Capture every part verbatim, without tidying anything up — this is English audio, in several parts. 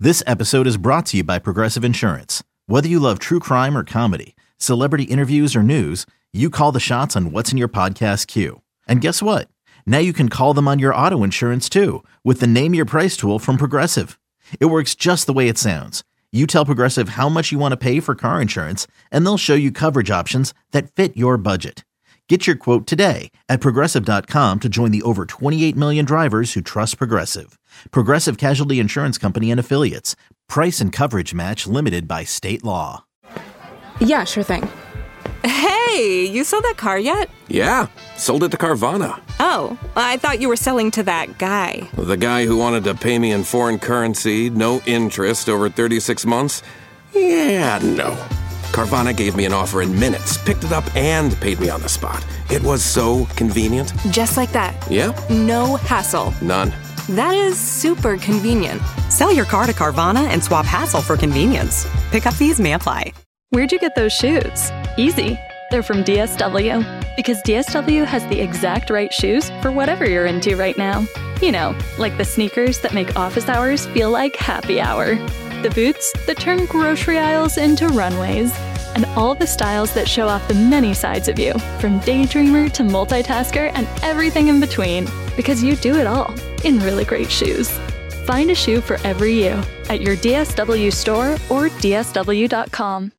This episode is brought to you by Progressive Insurance. Whether you love true crime or comedy, celebrity interviews or news, you call the shots on what's in your podcast queue. And guess what? Now you can call them on your auto insurance too with the Name Your Price tool from Progressive. It works just the way it sounds. You tell Progressive how much you want to pay for car insurance, and they'll show you coverage options that fit your budget. Get your quote today at Progressive dot com to join the over twenty-eight million drivers who trust Progressive. Progressive Casualty Insurance Company and Affiliates. Price and coverage match limited by state law. Yeah, sure thing. Hey, you sold that car yet? Yeah, sold it to Carvana. Oh, I thought you were selling to that guy. The guy who wanted to pay me in foreign currency, no interest, over thirty-six months? Yeah, no. Carvana gave me an offer in minutes, picked it up, and paid me on the spot. It was so convenient. Just like that. Yeah. No hassle. None. That is super convenient. Sell your car to Carvana and swap hassle for convenience. Pickup fees may apply. Where'd you get those shoes? Easy. They're from D S W. Because D S W has the exact right shoes for whatever you're into right now. You know, like the sneakers that make office hours feel like happy hour. The boots that turn grocery aisles into runways. And all the styles that show off the many sides of you, from daydreamer to multitasker and everything in between. Because you do it all in really great shoes. Find a shoe for every you at your D S W store or D S W dot com.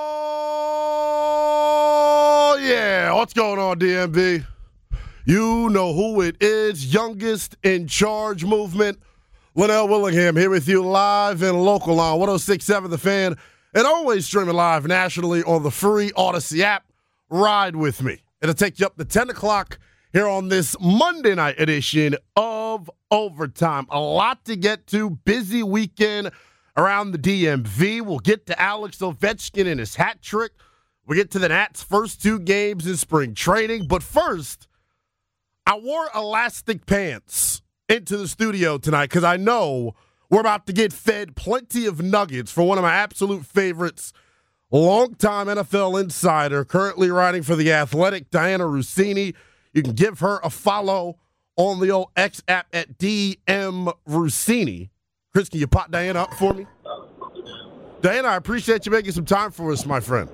Oh, yeah. What's going on, D M V? You know who it is. Youngest in Charge movement. Linnell Willingham here with you live and local on one oh six point seven The Fan, and always streaming live nationally on the free Odyssey app. Ride with me. It'll take you up to ten o'clock here on this Monday night edition of Overtime. A lot to get to. Busy weekend around the D M V. We'll get to Alex Ovechkin and his hat trick. We'll get to the Nats' first two games in spring training. But first, I wore elastic pants into the studio tonight because I know we're about to get fed plenty of nuggets for one of my absolute favorites, longtime N F L insider, currently writing for The Athletic, Dianna Russini. You can give her a follow on the old X app at D M Russini. Chris, can you pop Dianna up for me? Dianna, I appreciate you making some time for us, my friend.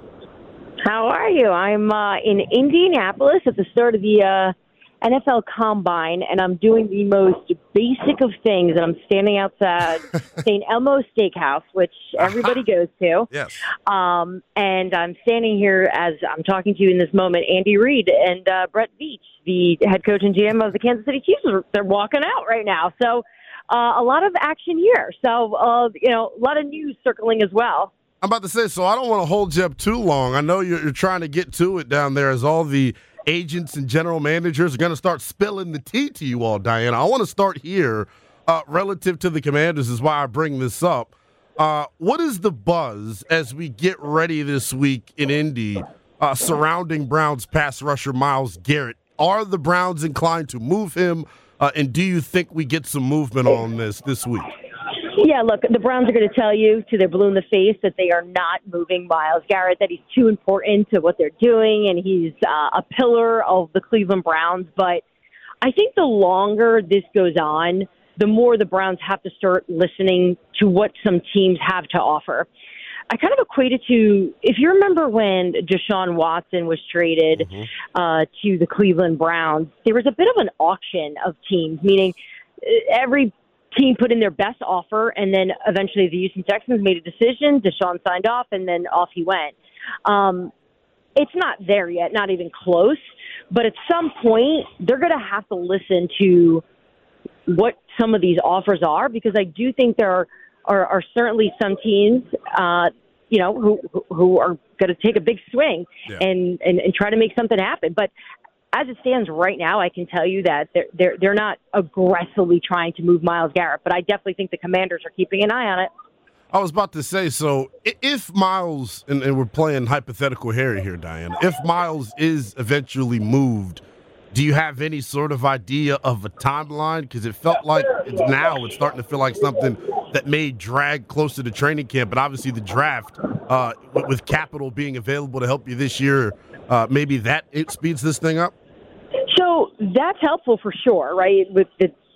How are you? I'm uh, in Indianapolis at the start of the uh, N F L Combine, and I'm doing the most basic of things, and I'm standing outside Saint Elmo's Steakhouse, which everybody goes to. Yes. Um, and I'm standing here as I'm talking to you in this moment. Andy Reid and uh, Brett Veach, the head coach and G M of the Kansas City Chiefs, they're walking out right now. So uh, a lot of action here. So, uh, you know, a lot of news circling as well. I'm about to say, so I don't want to hold you up too long. I know you're, you're trying to get to it down there as all the agents and general managers are going to start spilling the tea to you all, Dianna. I want to start here uh, relative to the Commanders is why I bring this up. Uh, what is the buzz as we get ready this week in Indy uh, surrounding Browns pass rusher Myles Garrett? Are the Browns inclined to move him, uh, and do you think we get some movement on this this week? Yeah, look, the Browns are going to tell you to their blue in the face that they are not moving Myles Garrett, that he's too important to what they're doing, and he's uh, a pillar of the Cleveland Browns. But I think the longer this goes on, the more the Browns have to start listening to what some teams have to offer. I kind of equate it to, if you remember when Deshaun Watson was traded mm-hmm. uh, to the Cleveland Browns, there was a bit of an auction of teams, meaning every team put in their best offer, and then eventually the Houston Texans made a decision. Deshaun signed off, and then off he went. Um, it's not there yet, not even close. But at some point, they're going to have to listen to what some of these offers are, because I do think there are, are, are certainly some teams, uh, you know, who who are going to take a big swing yeah. and, and, and try to make something happen. But as it stands right now, I can tell you that they're, they're, they're not aggressively trying to move Myles Garrett, but I definitely think the Commanders are keeping an eye on it. I was about to say, so if Myles, and, and we're playing hypothetical Harry here, Dianna, if Myles is eventually moved, do you have any sort of idea of a timeline? Because it felt like it's now it's starting to feel like something that may drag closer to training camp, but obviously the draft, uh, with, with capital being available to help you this year, uh, maybe that it speeds this thing up? So that's helpful for sure, right? With the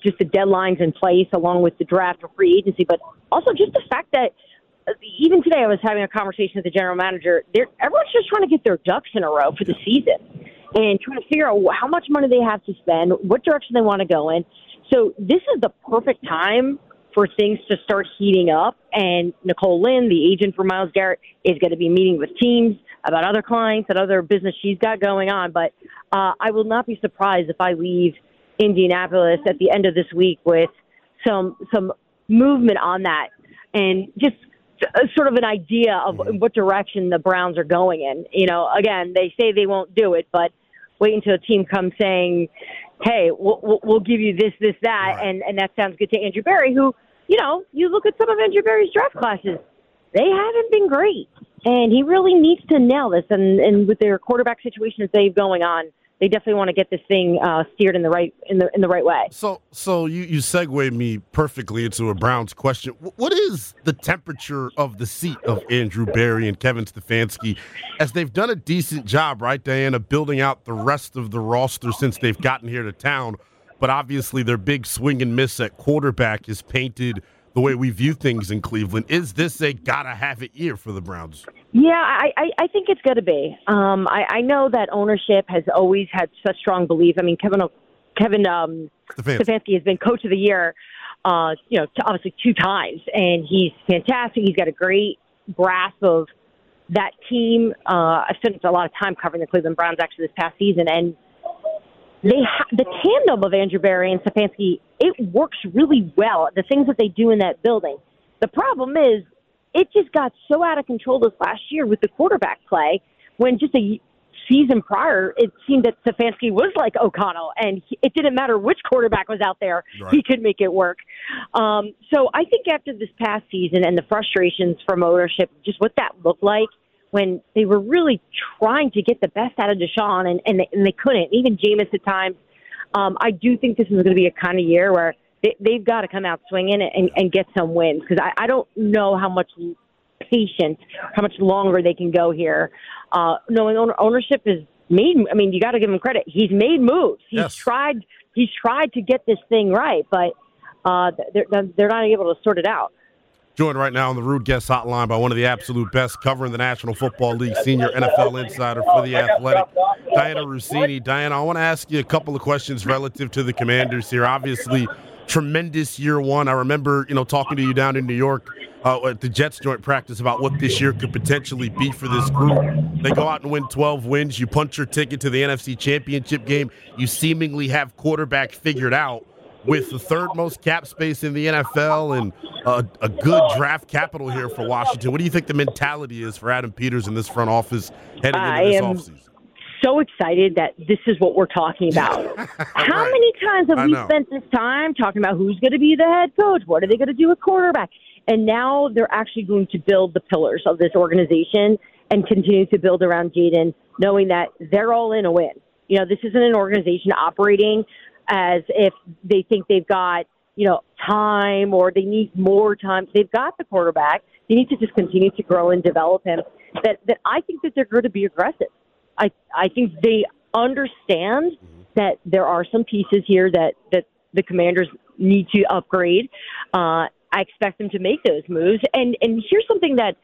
just the deadlines in place along with the draft or free agency, but also just the fact that even today I was having a conversation with the general manager. They're, everyone's just trying to get their ducks in a row for the season and trying to figure out how much money they have to spend, what direction they want to go in. So this is the perfect time for things to start heating up. And Nicole Lynn, the agent for Myles Garrett, is going to be meeting with teams about other clients and other business she's got going on. But uh, I will not be surprised if I leave Indianapolis at the end of this week with some some movement on that and just sort of an idea of what direction the Browns are going in. You know, again, they say they won't do it, but wait until a team comes saying, hey, we'll, we'll give you this, this, that, right. and, and that sounds good to Andrew Berry, who, you know, you look at some of Andrew Berry's draft classes, they haven't been great, and he really needs to nail this, and, and with their quarterback situations they have going on, they definitely want to get this thing uh, steered in the right in the in the right way. So, so you you segue me perfectly into a Browns question. What is the temperature of the seat of Andrew Berry and Kevin Stefanski, as they've done a decent job, right, Diana, building out the rest of the roster since they've gotten here to town? But obviously, their big swing and miss at quarterback is painted the way we view things in Cleveland. Is this a gotta-have-it year for the Browns? Yeah, I, I, I think it's going to be. Um, I, I know that ownership has always had such strong belief. I mean, Kevin Kevin um, Stefanski. Stefanski has been coach of the year, uh, you know, obviously two times, and he's fantastic. He's got a great grasp of that team. Uh, I spent a lot of time covering the Cleveland Browns actually this past season, and They ha- the tandem of Andrew Berry and Stefanski, it works really well, the things that they do in that building. The problem is it just got so out of control this last year with the quarterback play when just a season prior it seemed that Stefanski was like O'Connell, and he, it didn't matter which quarterback was out there. Right. He could make it work. Um, so I think after this past season and the frustrations from ownership, just what that looked like, when they were really trying to get the best out of Deshaun, and, and, they, and they couldn't, even Jameis at times. Um, I do think this is going to be a kind of year where they, they've got to come out swinging and, and get some wins, because I, I don't know how much patience, how much longer they can go here. Uh, knowing owner, ownership is made, I mean, you got to give him credit. He's made moves. He's yes. tried. He's tried to get this thing right, but uh, they're, they're not able to sort it out. Joined right now on the Rude Guest Hotline by one of the absolute best covering the National Football League, senior N F L insider for The Athletic, Diana Russini. Diana, I want to ask you a couple of questions relative to the Commanders here. Obviously, tremendous year one. I remember, you know, talking to you down in New York uh, at the Jets joint practice about what this year could potentially be for this group. They go out and win twelve wins. You punch your ticket to the N F C Championship game. You seemingly have quarterback figured out, with the third most cap space in the N F L and a, a good draft capital here for Washington. What do you think the mentality is for Adam Peters in this front office heading into this offseason? So excited that this is what we're talking about. How right. many times have I we know. spent this time talking about who's going to be the head coach? What are they going to do with quarterback? And now they're actually going to build the pillars of this organization and continue to build around Jaden, knowing that they're all in a win. You know, this isn't an organization operating as if they think they've got, you know, time or they need more time. They've got the quarterback. They need to just continue to grow and develop him. That that I think that they're going to be aggressive. I I think they understand that there are some pieces here that, that the Commanders need to upgrade. Uh, I expect them to make those moves. And and here's something that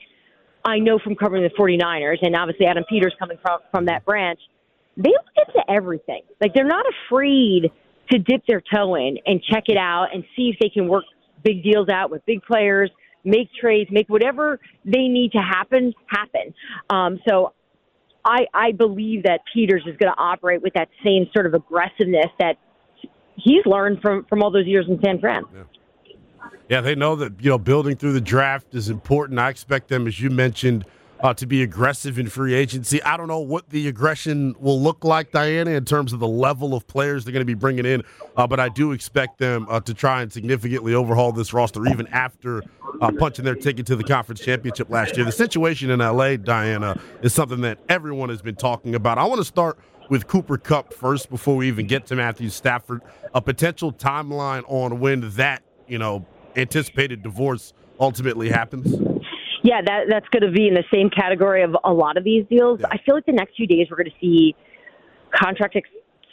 I know from covering the 49ers, and obviously Adam Peters coming from, from that branch. They look into everything. Like, they're not afraid to dip their toe in and check it out and see if they can work big deals out with big players, make trades, make whatever they need to happen, happen. Um, so I, I believe that Peters is going to operate with that same sort of aggressiveness that he's learned from, from all those years in San Fran. Yeah. yeah, they know that, you know, building through the draft is important. I expect them, as you mentioned, Uh, to be aggressive in free agency. I don't know what the aggression will look like, Diana, in terms of the level of players they're going to be bringing in, uh, but I do expect them uh, to try and significantly overhaul this roster even after uh, punching their ticket to the conference championship last year. The situation in L A, Diana, is something that everyone has been talking about. I want to start with Cooper Kupp first before we even get to Matthew Stafford. A potential timeline on when that, you know, anticipated divorce ultimately happens. Yeah, that that's going to be in the same category of a lot of these deals. Yeah. I feel like the next few days we're going to see contract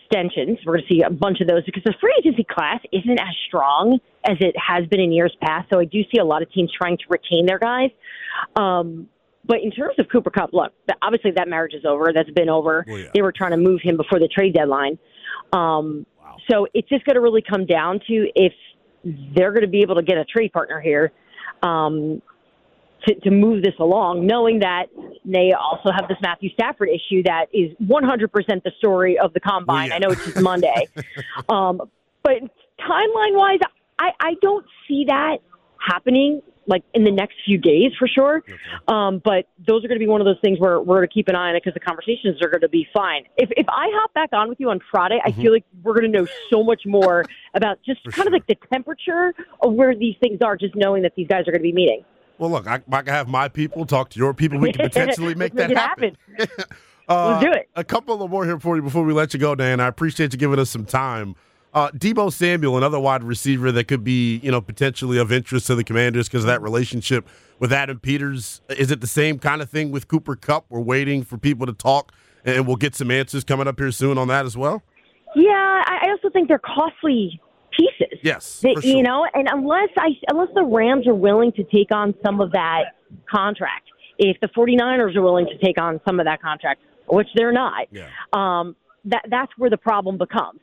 extensions. We're going to see a bunch of those because the free agency class isn't as strong as it has been in years past. So I do see a lot of teams trying to retain their guys. Um, but in terms of Cooper Kupp, look, obviously that marriage is over. That's been over. Oh, yeah. They were trying to move him before the trade deadline. Um, wow. So it's just going to really come down to if they're going to be able to get a trade partner here. Um, To, to move this along, knowing that they also have this Matthew Stafford issue that is one hundred percent the story of the Combine. Yeah. I know it's just Monday. um, but timeline-wise, I, I don't see that happening like in the next few days for sure. Okay. Um, but those are going to be one of those things where we're going to keep an eye on it because the conversations are going to be fine. If if I hop back on with you on Friday, mm-hmm. I feel like we're going to know so much more about just for kind sure. of like the temperature of where these things are, just knowing that these guys are going to be meeting. Well, look, I, I can have my people talk to your people. We can potentially make that make happen. happen. uh, Let's do it. A couple of more here for you before we let you go, Dan. I appreciate you giving us some time. Uh, Deebo Samuel, another wide receiver that could be, you know, potentially of interest to the Commanders because of that relationship with Adam Peters. Is it the same kind of thing with Cooper Kupp? We're waiting for people to talk, and we'll get some answers coming up here soon on that as well? Yeah, I also think they're costly pieces. Yes, that, for sure. You know, and unless I unless the Rams are willing to take on some of that contract, if the 49ers are willing to take on some of that contract, which they're not, yeah. um, that that's where the problem becomes.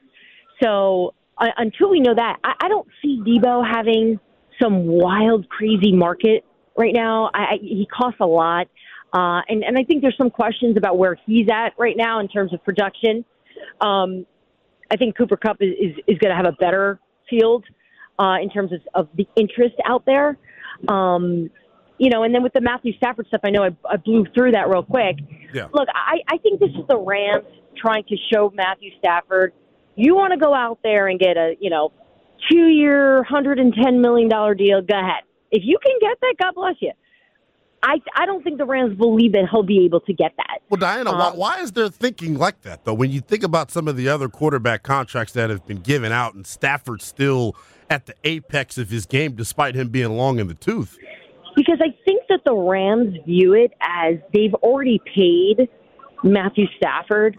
So uh, until we know that, I, I don't see Deebo having some wild, crazy market right now. I, I, he costs a lot, uh, and and I think there's some questions about where he's at right now in terms of production. Um, I think Cooper Kupp is, is, is going to have a better field uh, in terms of, of the interest out there. Um, you know, and then with the Matthew Stafford stuff, I know I, I blew through that real quick. Yeah. Look, I, I think this is the Rams trying to show Matthew Stafford, you want to go out there and get a, you know, two-year, one hundred ten million dollars deal, go ahead. If you can get that, God bless you. I I don't think the Rams believe that he'll be able to get that. Well, Diana, um, why, why is there thinking like that, though? When you think about some of the other quarterback contracts that have been given out, and Stafford's still at the apex of his game despite him being long in the tooth. Because I think that the Rams view it as they've already paid Matthew Stafford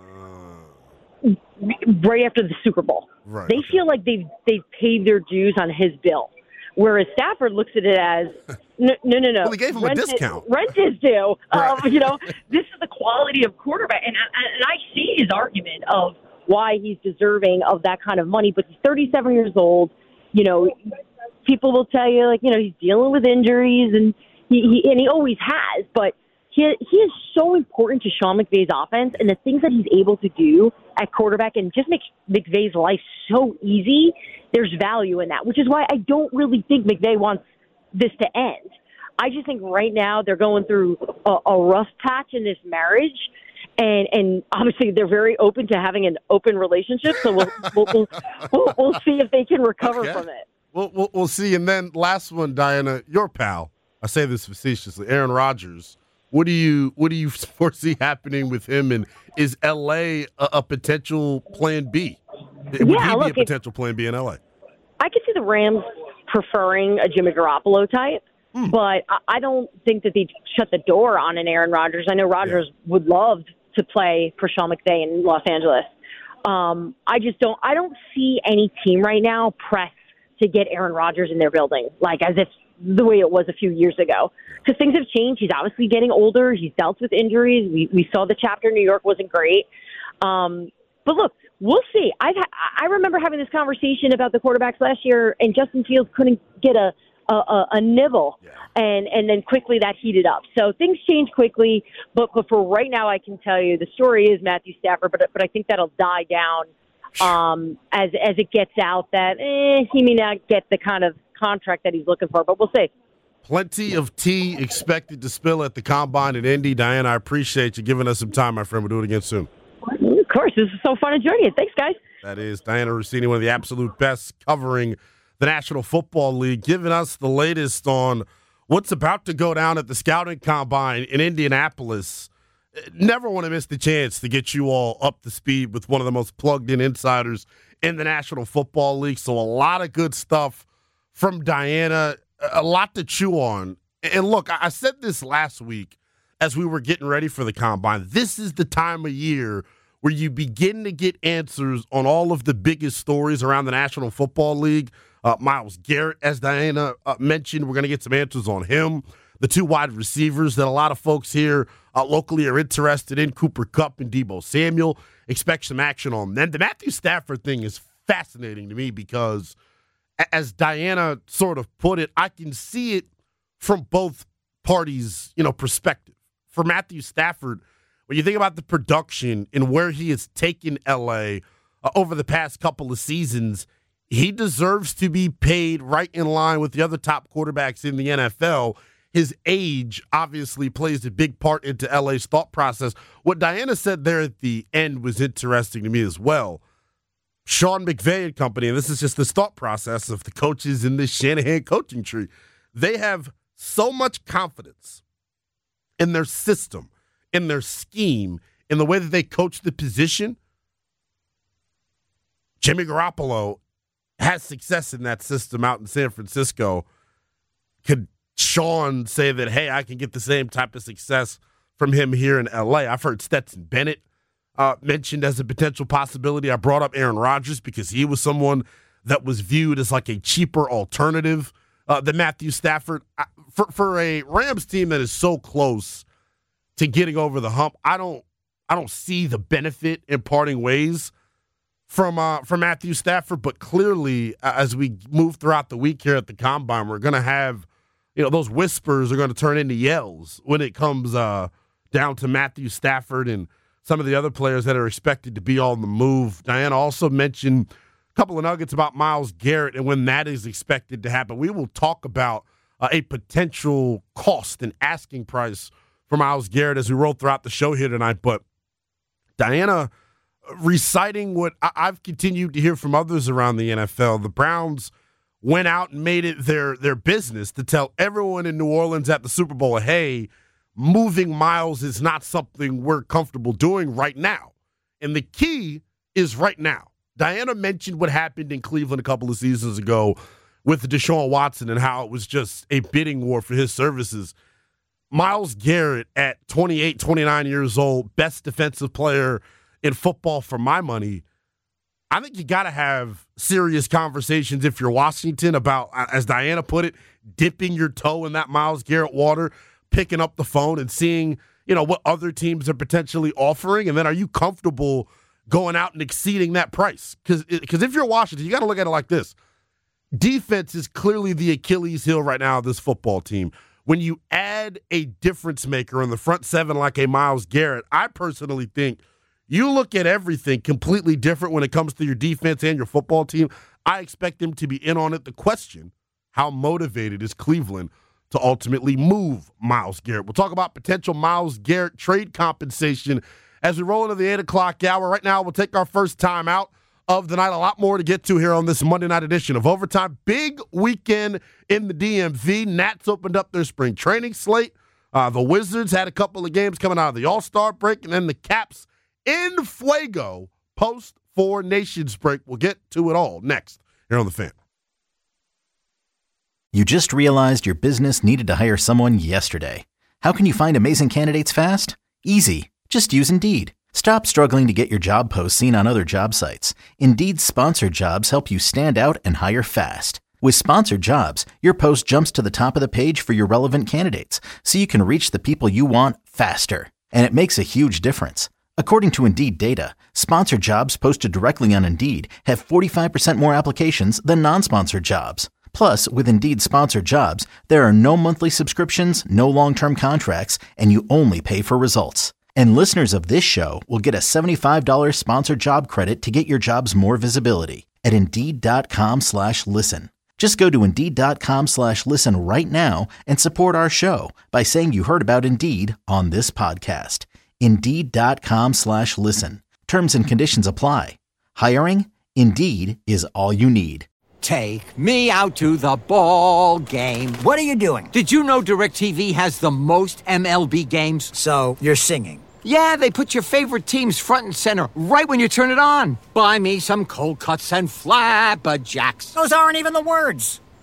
uh, right after the Super Bowl. Right, they okay. feel like they've, they've paid their dues on his bill. Whereas Stafford looks at it as, no, no, no. no. Well, he gave him rent a discount. Is, rent is due. Right. Um, you know, this is the quality of quarterback. And, and I see his argument of why he's deserving of that kind of money. But he's thirty-seven years old. You know, people will tell you, like, you know, he's dealing with injuries, and he, he and he always has. But he, he is so important to Sean McVay's offense, and the things that he's able to do at quarterback and just make McVay's life so easy, there's value in that, which is why I don't really think McVay wants this to end. I just think right now they're going through a, a rough patch in this marriage, and, and obviously they're very open to having an open relationship, so we'll we'll, we'll, we'll, we'll see if they can recover okay. from it. We'll, we'll, we'll see. And then last one, Diana, your pal, I say this facetiously, Aaron Rodgers. What do you what do you foresee happening with him, and is L A a, a potential plan B? Would yeah, he look, be a potential plan B in L A? I could see the Rams preferring a Jimmy Garoppolo type, hmm. but I, I don't think that they'd shut the door on an Aaron Rodgers. I know Rodgers yeah. would love to play for Sean McVay in Los Angeles. Um, I just don't. I don't see any team right now pressed to get Aaron Rodgers in their building, like as if the way it was a few years ago, because things have changed. He's obviously getting older. He's dealt with injuries. We we saw the chapter in New York wasn't great. Um, but look, we'll see. I I remember having this conversation about the quarterbacks last year, and Justin Fields couldn't get a a, a, a nibble, yeah. and and then quickly that heated up. So things change quickly. But but for right now, I can tell you the story is Matthew Stafford. But but I think that'll die down um, as as it gets out that eh, he may not get the kind of contract that he's looking for, but we'll see. Plenty of tea expected to spill at the Combine in Indy. Diana, I appreciate you giving us some time, my friend. We'll do it again soon. Of course. This is so fun to join you. Thanks, guys. That is Diana Rossini, one of the absolute best covering the National Football League, giving us the latest on what's about to go down at the Scouting Combine in Indianapolis. Never want to miss the chance to get you all up to speed with one of the most plugged-in insiders in the National Football League. So a lot of good stuff from Diana, a lot to chew on. And look, I said this last week as we were getting ready for the Combine. This is the time of year where you begin to get answers on all of the biggest stories around the National Football League. Uh, Myles Garrett, as Diana uh, mentioned, we're going to get some answers on him. The two wide receivers that a lot of folks here uh, locally are interested in, Cooper Kupp and Deebo Samuel. Expect some action on them. The Matthew Stafford thing is fascinating to me because, as Diana sort of put it, I can see it from both parties' you know, perspective. For Matthew Stafford, when you think about the production and where he has taken L A uh, over the past couple of seasons, he deserves to be paid right in line with the other top quarterbacks in the N F L. His age obviously plays a big part into L A's thought process. What Diana said there at the end was interesting to me as well. Sean McVay and company, and this is just the thought process of the coaches in this Shanahan coaching tree, they have so much confidence in their system, in their scheme, in the way that they coach the position. Jimmy Garoppolo has success in that system out in San Francisco. Could Sean say that, hey, I can get the same type of success from him here in L A? I've heard Stetson Bennett uh, mentioned as a potential possibility. I brought up Aaron Rodgers because he was someone that was viewed as like a cheaper alternative uh, than Matthew Stafford. I, for, for a Rams team that is so close to getting over the hump, I don't I don't see the benefit in parting ways from uh, from Matthew Stafford. But clearly, uh, as we move throughout the week here at the Combine, we're going to have, you know, those whispers are going to turn into yells when it comes uh, down to Matthew Stafford and some of the other players that are expected to be on the move. Diana also mentioned a couple of nuggets about Myles Garrett and when that is expected to happen. We will talk about uh, a potential cost and asking price for Myles Garrett as we roll throughout the show here tonight. But Diana reciting what I- I've continued to hear from others around the N F L, the Browns went out and made it their their business to tell everyone in New Orleans at the Super Bowl, hey, moving Myles is not something we're comfortable doing right now. And the key is right now. Diana mentioned what happened in Cleveland a couple of seasons ago with Deshaun Watson and how it was just a bidding war for his services. Myles Garrett at twenty-eight, twenty-nine years old, best defensive player in football for my money. I think you got to have serious conversations if you're Washington about, as Diana put it, dipping your toe in that Myles Garrett water, picking up the phone and seeing, you know, what other teams are potentially offering. And then are you comfortable going out and exceeding that price? Because because if you're Washington, you got to look at it like this. Defense is clearly the Achilles heel right now of this football team. When you add a difference maker in the front seven like a Myles Garrett, I personally think you look at everything completely different when it comes to your defense and your football team. I expect them to be in on it. The question, how motivated is Cleveland to ultimately move Myles Garrett? We'll talk about potential Myles Garrett trade compensation as we roll into the eight o'clock hour. Right now, we'll take our first time out of the night. A lot more to get to here on this Monday night edition of Overtime. Big weekend in the D M V. Nats opened up their spring training slate. Uh, the Wizards had a couple of games coming out of the All-Star break, and then the Caps in fuego post Four Nations break. We'll get to it all next here on The Fan. You just realized your business needed to hire someone yesterday. How can you find amazing candidates fast? Easy. Just use Indeed. Stop struggling to get your job posts seen on other job sites. Indeed's sponsored jobs help you stand out and hire fast. With sponsored jobs, your post jumps to the top of the page for your relevant candidates, so you can reach the people you want faster. And it makes a huge difference. According to Indeed data, sponsored jobs posted directly on Indeed have forty-five percent more applications than non-sponsored jobs. Plus, with Indeed sponsored jobs, there are no monthly subscriptions, no long-term contracts, and you only pay for results. And listeners of this show will get a seventy-five dollars sponsored job credit to get your jobs more visibility at Indeed.com slash listen. Just go to Indeed.com slash listen right now and support our show by saying you heard about Indeed on this podcast. Indeed.com slash listen. Terms and conditions apply. Hiring? Indeed is all you need. Take me out to the ball game. What are you doing? Did you know DirecTV has the most M L B games? So, you're singing? Yeah, they put your favorite teams front and center right when you turn it on. Buy me some cold cuts and flapjacks. Those aren't even the words.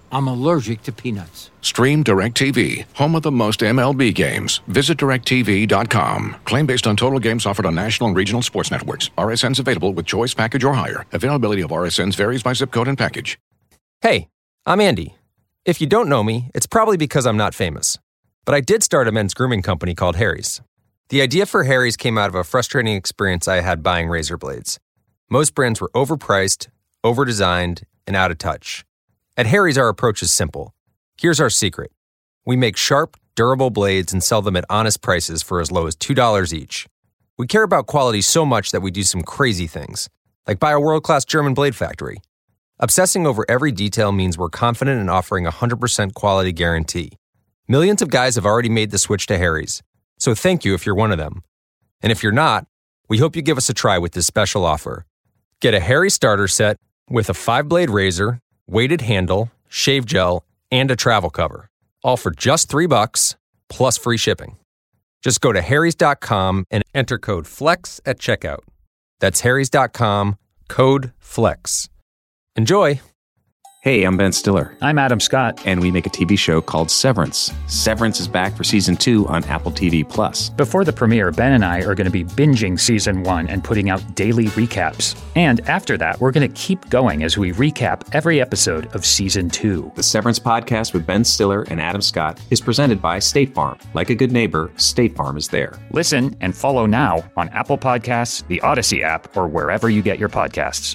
I'm allergic to peanuts. Stream DirecTV, home of the most M L B games. Visit direct T V dot com. Claim based on total games offered on national and regional sports networks. R S Ns available with choice package or higher. Availability of R S Ns varies by zip code and package. Hey, I'm Andy. If you don't know me, it's probably because I'm not famous. But I did start a men's grooming company called Harry's. The idea for Harry's came out of a frustrating experience I had buying razor blades. Most brands were overpriced, overdesigned, and out of touch. At Harry's, our approach is simple. Here's our secret. We make sharp, durable blades and sell them at honest prices for as low as two dollars each. We care about quality so much that we do some crazy things, like buy a world-class German blade factory. Obsessing over every detail means we're confident in offering a one hundred percent quality guarantee. Millions of guys have already made the switch to Harry's, so thank you if you're one of them. And if you're not, we hope you give us a try with this special offer. Get a Harry's starter set with a five-blade razor, weighted handle, shave gel, and a travel cover, all for just three bucks plus free shipping. Just go to harrys dot com and enter code FLEX at checkout. That's harrys dot com, code FLEX. Enjoy! Hey, I'm Ben Stiller. I'm Adam Scott. And we make a T V show called Severance. Severance is back for season two on Apple T V Plus. Before the premiere, Ben and I are going to be binging season one and putting out daily recaps. And after that, we're going to keep going as we recap every episode of season two. The Severance podcast with Ben Stiller and Adam Scott is presented by State Farm. Like a good neighbor, State Farm is there. Listen and follow now on Apple Podcasts, the Odyssey app, or wherever you get your podcasts.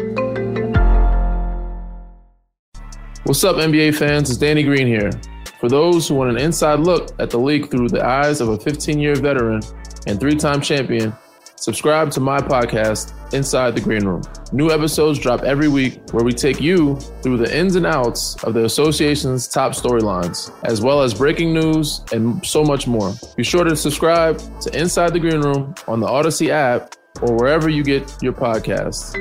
What's up, N B A fans? It's Danny Green here. For those who want an inside look at the league through the eyes of a fifteen-year veteran and three-time champion, subscribe to my podcast, Inside the Green Room. New episodes drop every week where we take you through the ins and outs of the association's top storylines, as well as breaking news and so much more. Be sure to subscribe to Inside the Green Room on the Odyssey app or wherever you get your podcasts.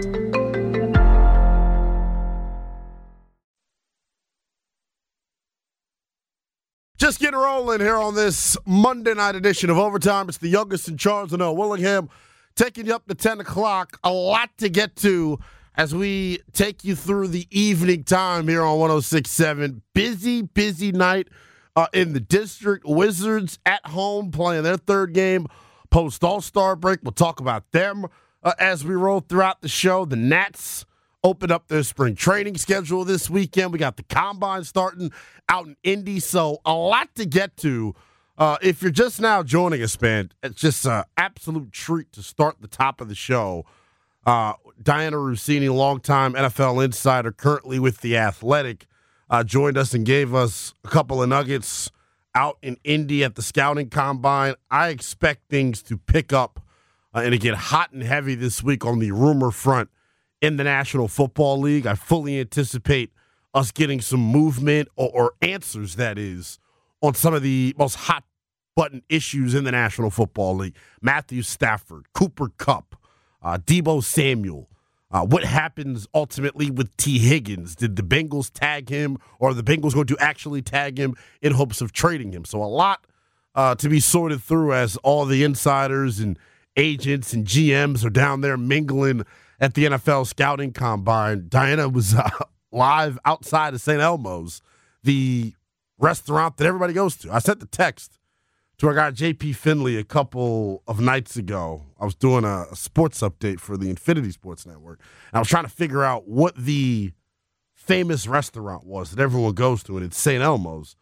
Just getting rolling here on this Monday night edition of Overtime. It's the youngest in charge, Linnell Willingham, taking you up to ten o'clock. A lot to get to as we take you through the evening time here on one oh six point seven. Busy, busy night uh, in the district. Wizards at home playing their third game post All-Star break. We'll talk about them uh, as we roll throughout the show. The Nats open up their spring training schedule this weekend. We got the Combine starting out in Indy, so a lot to get to. Uh, if you're just now joining us, man, it's just an absolute treat to start the top of the show. Uh, Diana Russini, longtime N F L insider, currently with The Athletic, uh, joined us and gave us a couple of nuggets out in Indy at the Scouting Combine. I expect things to pick up uh, and to get hot and heavy this week on the rumor front in the National Football League. I fully anticipate us getting some movement or, or answers, that is, on some of the most hot-button issues in the National Football League. Matthew Stafford, Cooper Kupp, uh, Deebo Samuel. Uh, what happens ultimately with T. Higgins? Did the Bengals tag him, or are the Bengals going to actually tag him in hopes of trading him? So a lot uh, to be sorted through as all the insiders and agents and G Ms are down there mingling at the N F L Scouting Combine. Diana was uh, live outside of Saint Elmo's, the restaurant that everybody goes to. I sent the text to our guy J P Finley a couple of nights ago. I was doing a, a sports update for the Infinity Sports Network, and I was trying to figure out what the famous restaurant was that everyone goes to, and it's Saint Elmo's.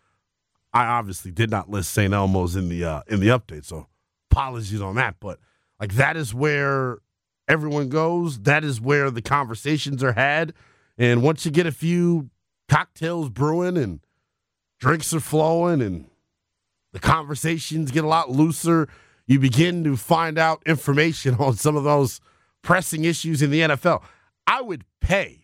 I obviously did not list Saint Elmo's in the uh, in the update, so apologies on that. But like that is where everyone goes. That is where the conversations are had. And once you get a few cocktails brewing and drinks are flowing and the conversations get a lot looser, you begin to find out information on some of those pressing issues in the N F L. I would pay.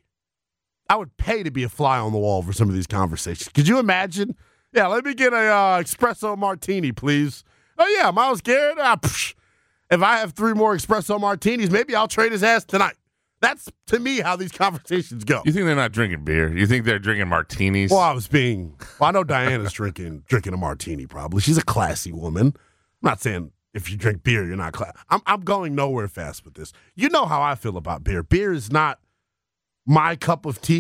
I would pay to be a fly on the wall for some of these conversations. Could you imagine? Yeah, let me get a uh, espresso martini, please. Oh, yeah, Myles Garrett. Ah, psh. If I have three more espresso martinis, maybe I'll trade his ass tonight. That's, to me, how these conversations go. You think they're not drinking beer? You think they're drinking martinis? Well, I was being – well, I know Diana's drinking drinking a martini probably. She's a classy woman. I'm not saying if you drink beer, you're not classy. I'm, I'm going nowhere fast with this. You know how I feel about beer. Beer is not my cup of tea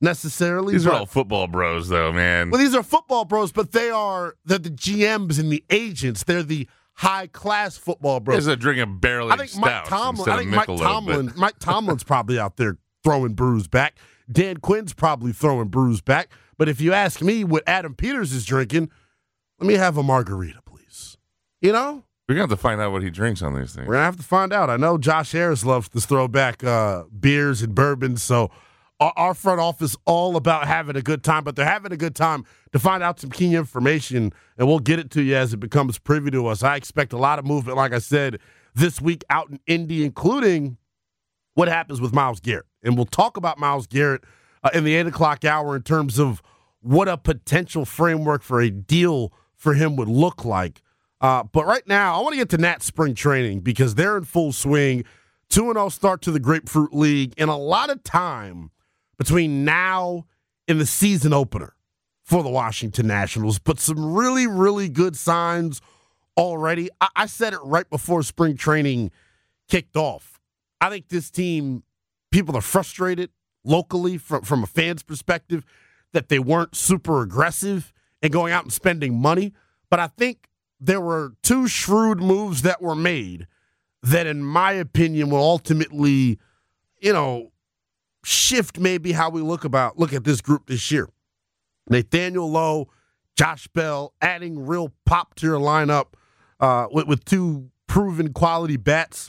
necessarily. These but, are all football bros, though, man. Well, these are football bros, but they are they're the G Ms and the agents. They're the high-class football bros. They're drinking barrel I think aged Mike stouts Tomlin. instead I think of Mike Michelob, Tomlin. but- Mike Tomlin's probably out there throwing brews back. Dan Quinn's probably throwing brews back. But if you ask me what Adam Peters is drinking, let me have a margarita, please. You know? We're going to have to find out what he drinks on these things. We're going to have to find out. I know Josh Harris loves to throw back uh, beers and bourbons, so our, our front office all about having a good time, but they're having a good time to find out some key information, and we'll get it to you as it becomes privy to us. I expect a lot of movement, like I said, this week out in Indy, including what happens with Myles Garrett. And we'll talk about Myles Garrett uh, in the eight o'clock hour in terms of what a potential framework for a deal for him would look like. Uh, but right now, I want to get to Nats spring training because they're in full swing. two and oh start to the Grapefruit League, and a lot of time between now and the season opener for the Washington Nationals. But some really, really good signs already. I, I said it right before spring training kicked off. I think this team, people are frustrated locally from, from a fan's perspective that they weren't super aggressive and going out and spending money. But I think there were two shrewd moves that were made that, in my opinion, will ultimately, you know, shift maybe how we look about look at this group this year. Nathaniel Lowe, Josh Bell, adding real pop to your lineup uh, with, with two proven quality bats,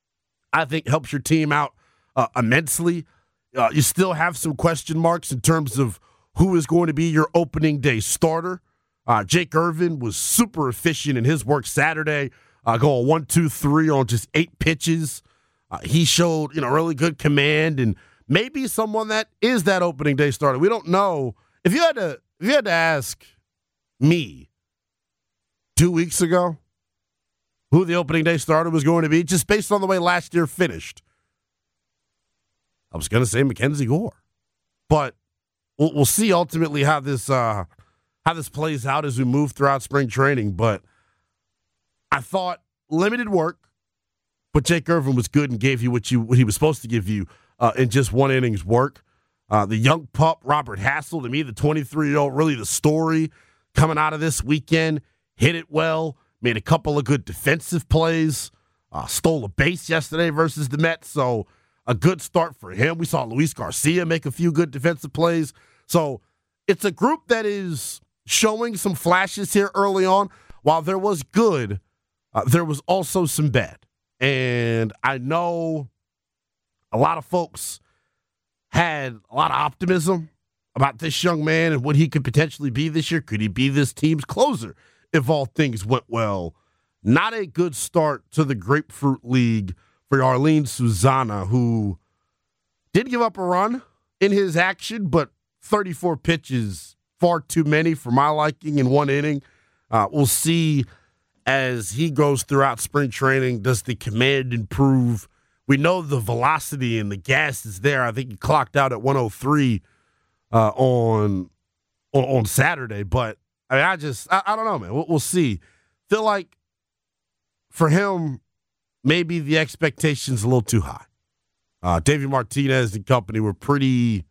I think helps your team out uh, immensely. Uh, you still have some question marks in terms of who is going to be your opening day starter. Uh, Jake Irvin was super efficient in his work Saturday, uh, going one, two, three on just eight pitches. Uh, he showed, you know, really good command and maybe someone that is that opening day starter. We don't know. If you had to, if you had to ask me two weeks ago who the opening day starter was going to be, just based on the way last year finished, I was going to say Mackenzie Gore. But we'll, we'll see ultimately how this uh, how this plays out as we move throughout spring training. But I thought limited work, but Jake Irvin was good and gave you what you what he was supposed to give you uh, in just one innings work. Uh, the young pup, Robert Hassel, to me, the twenty-three-year-old, really the story coming out of this weekend. Hit it well, made a couple of good defensive plays, uh, stole a base yesterday versus the Mets, so a good start for him. We saw Luis Garcia make a few good defensive plays. So it's a group that is showing some flashes here early on. While there was good, uh, there was also some bad. And I know a lot of folks had a lot of optimism about this young man and what he could potentially be this year. Could he be this team's closer if all things went well? Not a good start to the Grapefruit League for Arlene Susana, who did give up a run in his action, but thirty-four pitches, far too many for my liking in one inning. Uh, we'll see as he goes throughout spring training, does the command improve? We know the velocity and the gas is there. I think he clocked out at one oh three uh, on, on on Saturday. But, I mean, I just, I, I don't know, man. We'll, we'll see. Feel like for him, maybe the expectation's a little too high. Uh, Davey Martinez and company were pretty,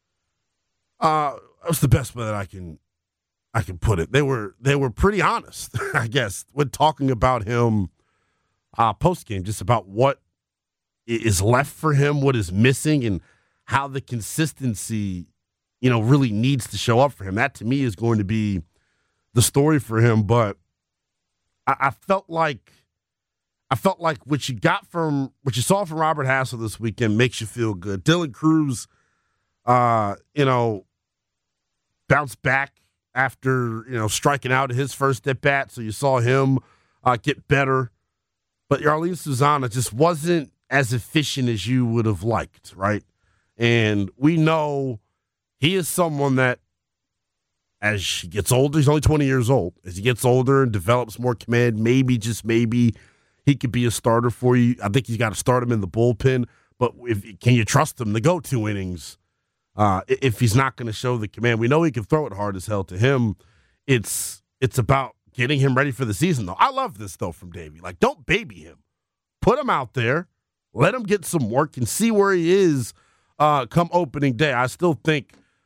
uh, that's the best way that I can I can put it. They were they were pretty honest, I guess, when talking about him uh, post-game, just about what is left for him, what is missing, and how the consistency, you know, really needs to show up for him. That, to me, is going to be the story for him. But I, I felt like I felt like what you got from what you saw from Robert Hassel this weekend makes you feel good. Dylan Cruz, uh, you know, bounced back after, you know, striking out at his first at bat, so you saw him uh, get better. But Arlene Susana just wasn't as efficient as you would have liked, right? And we know he is someone that, as he gets older, he's only twenty years old. As he gets older and develops more command, maybe, just maybe, he could be a starter for you. I think he's got to start him in the bullpen. But if, can you trust him to go two innings uh, if he's not going to show the command? We know he can throw it hard as hell. To him, it's it's about getting him ready for the season, though. I love this, though, from Davey. Like, don't baby him. Put him out there. Let him get some work and see where he is uh, come opening day. I still think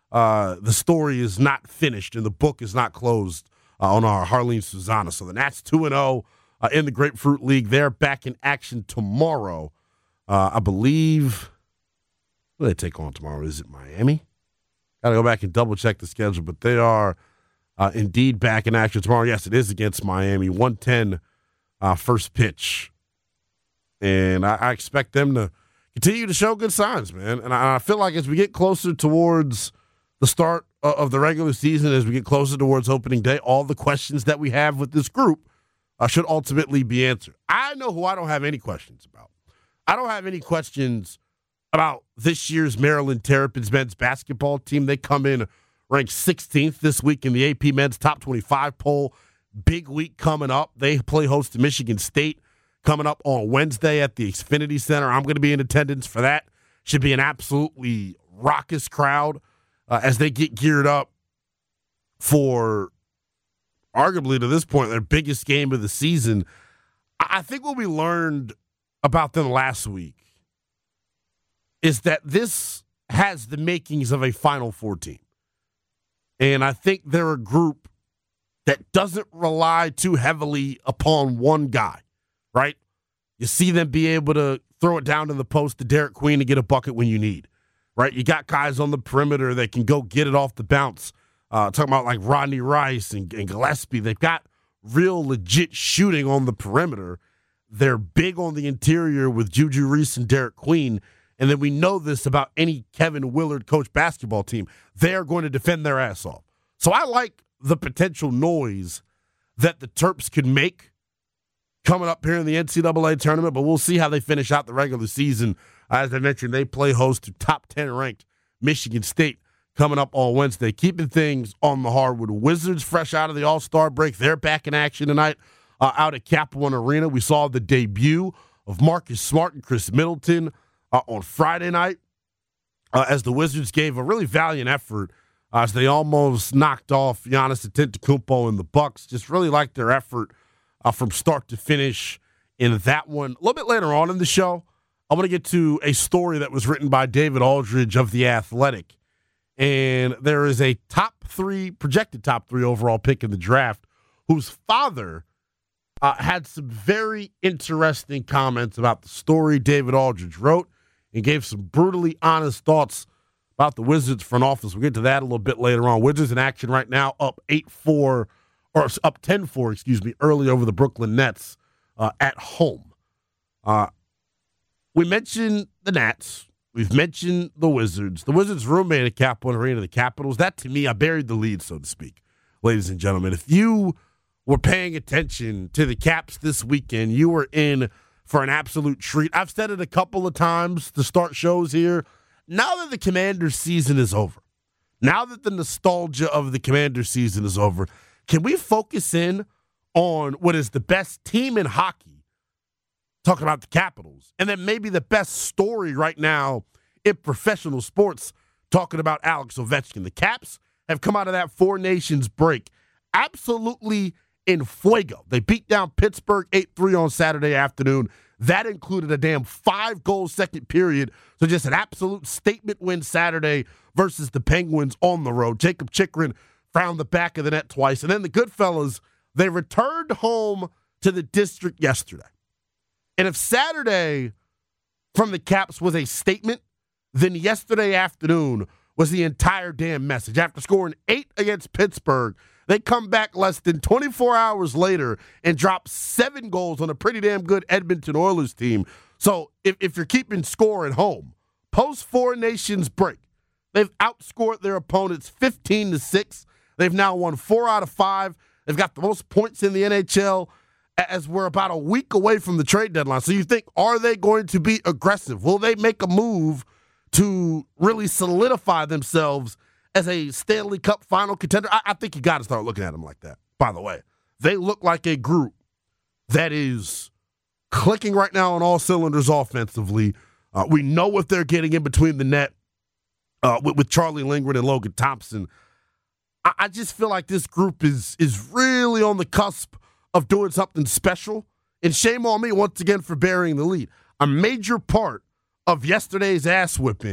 uh, the story is not finished and the book is not closed uh, on our Harleen Susanna. So the Nats two and oh uh, in the Grapefruit League. They're back in action tomorrow. Uh, I believe, who do they take on tomorrow? Is it Miami? Got to go back and double-check the schedule, but they are uh, indeed back in action tomorrow. Yes, it is against Miami. one ten uh, first pitch. And I, I expect them to continue to show good signs, man. And I, I feel like as we get closer towards the start of, of the regular season, as we get closer towards opening day, all the questions that we have with this group uh, should ultimately be answered. I know who I don't have any questions about. I don't have any questions about this year's Maryland Terrapins men's basketball team. They come in ranked sixteenth this week in the A P men's top twenty-five poll. Big week coming up. They play host to Michigan State coming up on Wednesday at the Xfinity Center. I'm going to be in attendance for that. Should be an absolutely raucous crowd uh, as they get geared up for arguably to this point their biggest game of the season. I think what we learned about them last week is that this has the makings of a Final Four team. And I think they're a group that doesn't rely too heavily upon one guy, right? You see them be able to throw it down to the post to Derek Queen to get a bucket when you need, right? You got guys on the perimeter that can go get it off the bounce. Uh, talking about like Rodney Rice and, and Gillespie. They've got real legit shooting on the perimeter. They're big on the interior with Juju Reese and Derek Queen. And then we know this about any Kevin Willard coach basketball team. They're going to defend their ass off. So I like the potential noise that the Terps could make coming up here in the N C double A tournament, but we'll see how they finish out the regular season. As I mentioned, they play host to top ten ranked Michigan State coming up on Wednesday. Keeping things on the hardwood. Wizards fresh out of the All-Star break. They're back in action tonight uh, out at Capital One Arena. We saw the debut of Marcus Smart and Chris Middleton Uh, on Friday night uh, as the Wizards gave a really valiant effort uh, as they almost knocked off Giannis Antetokounmpo and the Bucks. Just really liked their effort uh, from start to finish in that one. A little bit later on in the show, I want to get to a story that was written by David Aldridge of The Athletic. And there is a top three, projected top three overall pick in the draft whose father uh, had some very interesting comments about the story David Aldridge wrote and gave some brutally honest thoughts about the Wizards front office. We'll get to that a little bit later on. Wizards in action right now, up eight four, or up ten four, excuse me, early over the Brooklyn Nets uh, at home. Uh, we mentioned the Nats. We've mentioned the Wizards. The Wizards' roommate at Cap One Arena, the Capitals. That, to me, I buried the lead, so to speak, ladies and gentlemen. If you were paying attention to the Caps this weekend, you were in for an absolute treat. I've said it a couple of times to start shows here. Now that the Commanders season is over, now that the nostalgia of the Commanders season is over, can we focus in on what is the best team in hockey, talking about the Capitals, and then maybe the best story right now in professional sports, talking about Alex Ovechkin. The Caps have come out of that Four Nations break absolutely in fuego. They beat down Pittsburgh eight three on Saturday afternoon. That included a damn five-goal second period. So just an absolute statement win Saturday versus the Penguins on the road. Jacob Chikrin found the back of the net twice. And then the Goodfellas, they returned home to the district yesterday. And if Saturday from the Caps was a statement, then yesterday afternoon was the entire damn message. After scoring eight against Pittsburgh, they come back less than twenty-four hours later and drop seven goals on a pretty damn good Edmonton Oilers team. So if, if you're keeping score at home, post Four Nations break, they've outscored their opponents fifteen to six. They've now won four out of five. They've got the most points in the N H L as we're about a week away from the trade deadline. So you think, are they going to be aggressive? Will they make a move to really solidify themselves as a Stanley Cup final contender? I, I think you got to start looking at them like that, by the way. They look like a group that is clicking right now on all cylinders offensively. Uh, we know what they're getting in between the net uh, with, with Charlie Lindgren and Logan Thompson. I, I just feel like this group is is really on the cusp of doing something special. And shame on me once again for burying the lead. A major part of yesterday's ass whipping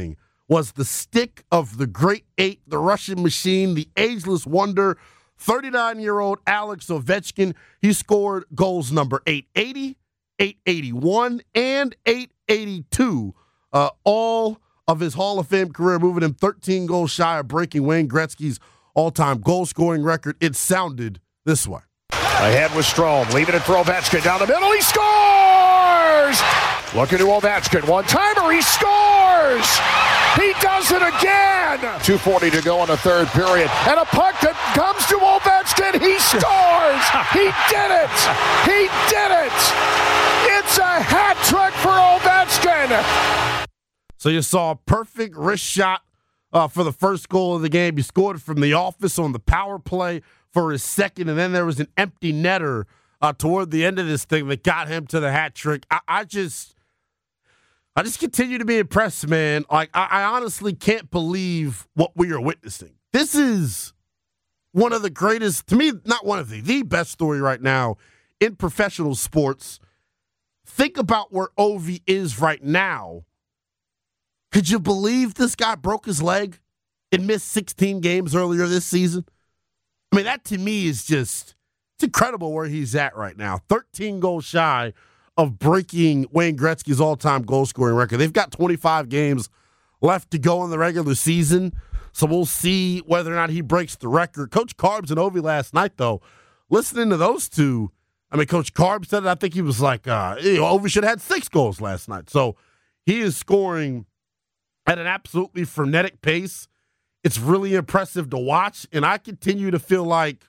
was the stick of the great eight, the Russian machine, the ageless wonder, thirty-nine-year-old Alex Ovechkin. He scored goals number eight eighty, eight eighty-one, and eight eighty-two, uh, all of his Hall of Fame career, moving him thirteen goals shy of breaking Wayne Gretzky's all-time goal-scoring record. It sounded this way. Ahead with Strome, leaving it for Ovechkin. Down the middle, he scores! Looking to Ovechkin, one-timer, he scores! He does it again! two forty to go in the third period, and a puck that comes to Ovechkin, he scores! He did it! He did it! It's a hat trick for Ovechkin! So you saw a perfect wrist shot uh, for the first goal of the game. He scored from the office on the power play for his second, and then there was an empty netter uh, toward the end of this thing that got him to the hat trick. I, I just, I just continue to be impressed, man. Like I, I honestly can't believe what we are witnessing. This is one of the greatest, to me, not one of the, the best story right now in professional sports. Think about where Ovi is right now. Could you believe this guy broke his leg and missed sixteen games earlier this season? I mean, that to me is just, it's incredible where he's at right now. thirteen goals shy of breaking Wayne Gretzky's all-time goal-scoring record. They've got twenty-five games left to go in the regular season, so we'll see whether or not he breaks the record. Coach Carbs and Ovi last night, though, listening to those two, I mean, Coach Carbs said it, I think he was like, uh, you know, Ovi should have had six goals last night. So he is scoring at an absolutely frenetic pace. It's really impressive to watch, and I continue to feel like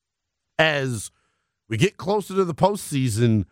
as we get closer to the postseason,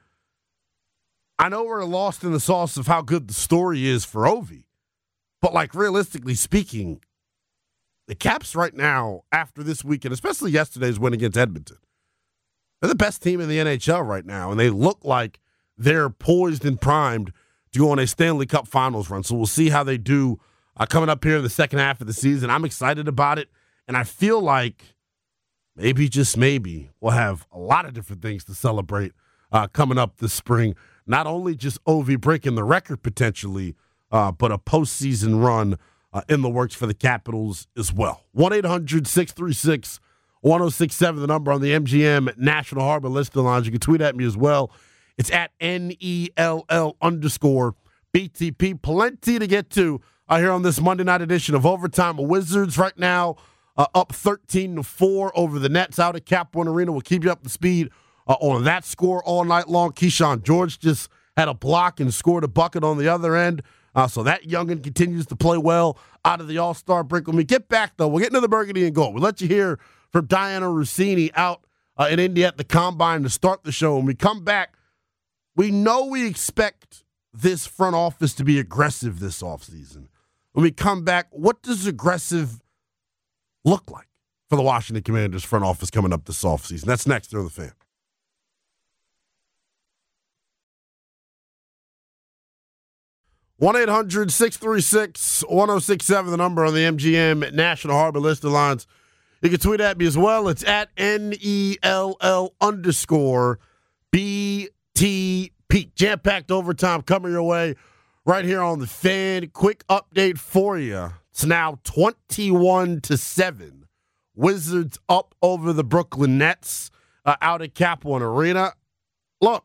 I know we're lost in the sauce of how good the story is for Ovi, but like realistically speaking, the Caps right now, after this weekend, especially yesterday's win against Edmonton, they're the best team in the N H L right now, and they look like they're poised and primed to go on a Stanley Cup Finals run. So we'll see how they do uh, coming up here in the second half of the season. I'm excited about it, and I feel like maybe, just maybe, we'll have a lot of different things to celebrate uh, coming up this spring. Not only just Ovi breaking the record potentially, uh, but a postseason run uh, in the works for the Capitals as well. one eight hundred six three six one oh six seven, the number on the M G M National Harbor Listener Lounge. You can tweet at me as well. It's at N E L L underscore B T P. Plenty to get to uh, here on this Monday night edition of Overtime. Wizards right now uh, up thirteen to four over the Nets out at Cap One Arena. We'll keep you up to speed uh, on that score all night long. Keyshawn George just had a block and scored a bucket on the other end. Uh, so that youngin continues to play well out of the All-Star break. When we get back, though, we'll get into the burgundy and gold. We'll let you hear from Diana Rossini out uh, in Indy at the Combine to start the show. When we come back, we know we expect this front office to be aggressive this offseason. When we come back, what does aggressive look like for the Washington Commanders front office coming up this offseason? That's next here on The Fan. one eight hundred six three six one oh six seven, the number on the M G M National Harbor Listener Lines. You can tweet at me as well. It's at N E L L underscore B T P. Jam-packed overtime coming your way right here on The Fan. Quick update for you. It's now twenty-one to seven. Wizards up over the Brooklyn Nets uh, out at Cap One Arena. Look,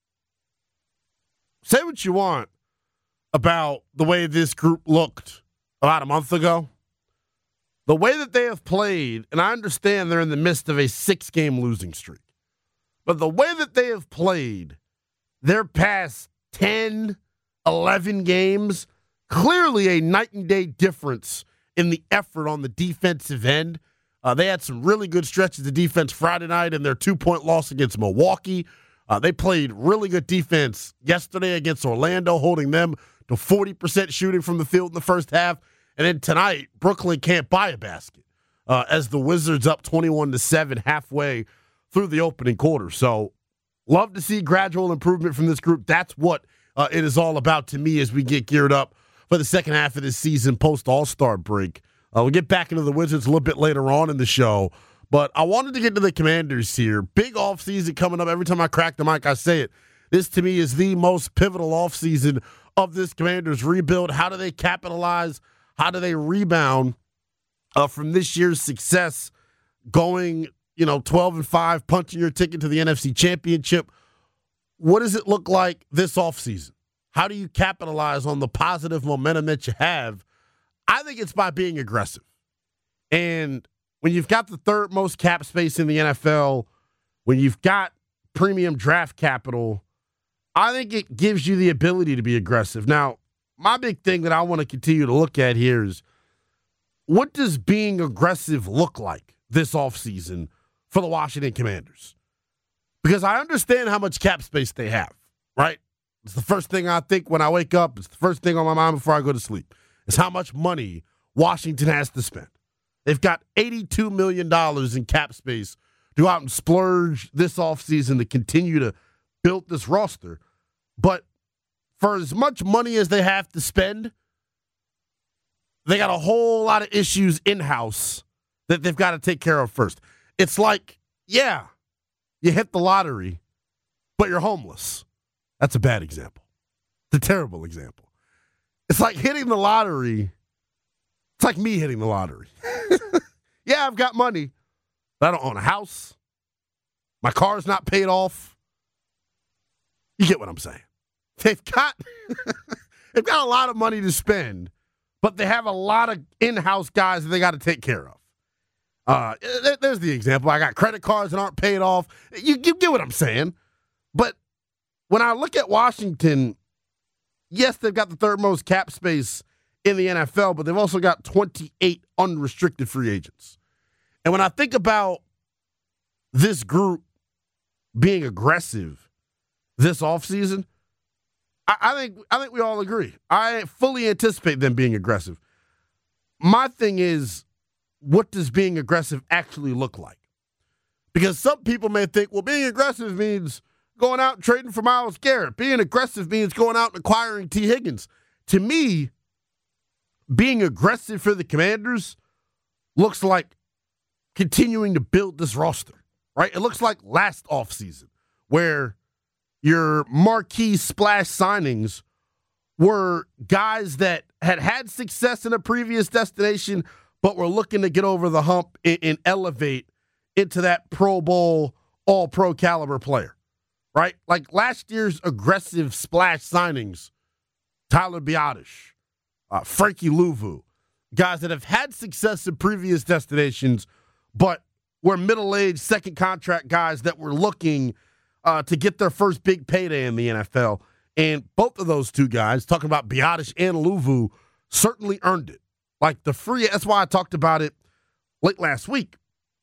say what you want about the way this group looked about a month ago. The way that they have played, and I understand they're in the midst of a six-game losing streak, but the way that they have played, their past ten, eleven games, clearly a night and day difference in the effort on the defensive end. Uh, they had some really good stretches of defense Friday night in their two-point loss against Milwaukee. Uh, they played really good defense yesterday against Orlando, holding them to forty percent shooting from the field in the first half. And then tonight, Brooklyn can't buy a basket uh, as the Wizards up twenty-one to seven halfway through the opening quarter. So love to see gradual improvement from this group. That's what uh, it is all about to me as we get geared up for the second half of this season post-All-Star break. Uh, we'll get back into the Wizards a little bit later on in the show. But I wanted to get to the Commanders here. Big offseason coming up. Every time I crack the mic, I say it. This, to me, is the most pivotal offseason of this Commanders rebuild. How do they capitalize? How do they rebound uh, from this year's success, going, you know, twelve and five, punching your ticket to the N F C Championship? What does it look like this offseason? How do you capitalize on the positive momentum that you have? I think it's by being aggressive. And when you've got the third most cap space in the N F L, when you've got premium draft capital, I think it gives you the ability to be aggressive. Now, my big thing that I want to continue to look at here is, what does being aggressive look like this offseason for the Washington Commanders? Because I understand how much cap space they have, right? It's the first thing I think when I wake up. It's the first thing on my mind before I go to sleep. It's how much money Washington has to spend. They've got eighty-two million dollars in cap space to go out and splurge this offseason to continue to build this roster. But for as much money as they have to spend, they got a whole lot of issues in-house that they've got to take care of first. It's like, yeah, you hit the lottery, but you're homeless. That's a bad example. It's a terrible example. It's like hitting the lottery. It's like me hitting the lottery. Yeah, I've got money, but I don't own a house. My car's not paid off. You get what I'm saying. They've got, they've got a lot of money to spend, but they have a lot of in-house guys that they got to take care of. Uh, there's the example. I got credit cards that aren't paid off. You, you get what I'm saying. But when I look at Washington, yes, they've got the third most cap space in the N F L, but they've also got twenty-eight unrestricted free agents. And when I think about this group being aggressive this offseason, I, I think I think we all agree. I fully anticipate them being aggressive. My thing is, what does being aggressive actually look like? Because some people may think, well, being aggressive means going out and trading for Myles Garrett. Being aggressive means going out and acquiring T. Higgins. To me, being aggressive for the Commanders looks like continuing to build this roster, right? It looks like last offseason where your marquee splash signings were guys that had had success in a previous destination but were looking to get over the hump and, and elevate into that Pro Bowl, all-pro caliber player, right? Like last year's aggressive splash signings, Tyler Biadasz, uh, Frankie Louvu, guys that have had success in previous destinations but were middle-aged second contract guys that were looking uh, to get their first big payday in the N F L. And both of those two guys, talking about Biadasz and Louvu, certainly earned it. Like the free, that's why I talked about it late last week.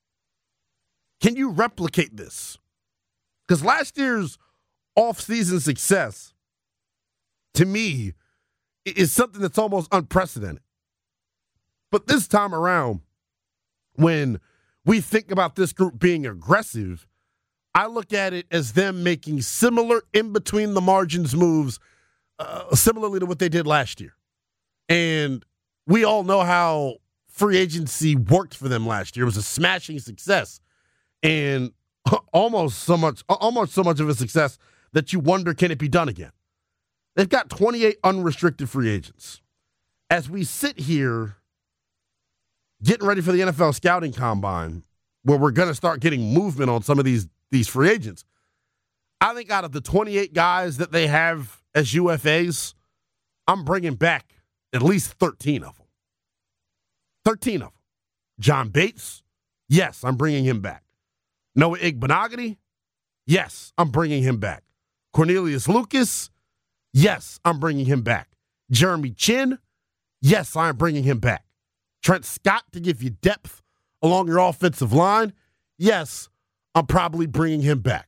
Can you replicate this? Because last year's off-season success, to me, is something that's almost unprecedented. But this time around, when we think about this group being aggressive, I look at it as them making similar in-between-the-margins moves, uh, similarly to what they did last year. And we all know how free agency worked for them last year. It was a smashing success, and almost so much, almost so much of a success that you wonder, can it be done again? They've got twenty-eight unrestricted free agents. As we sit here getting ready for the N F L scouting combine, where we're going to start getting movement on some of these, these free agents, I think out of the twenty-eight guys that they have as U F As, I'm bringing back at least thirteen of them. thirteen of them. John Bates, yes, I'm bringing him back. Noah Igbenogany, yes, I'm bringing him back. Cornelius Lucas, yes, I'm bringing him back. Jeremy Chin, yes, I'm bringing him back. Trent Scott to give you depth along your offensive line, yes, I'm probably bringing him back.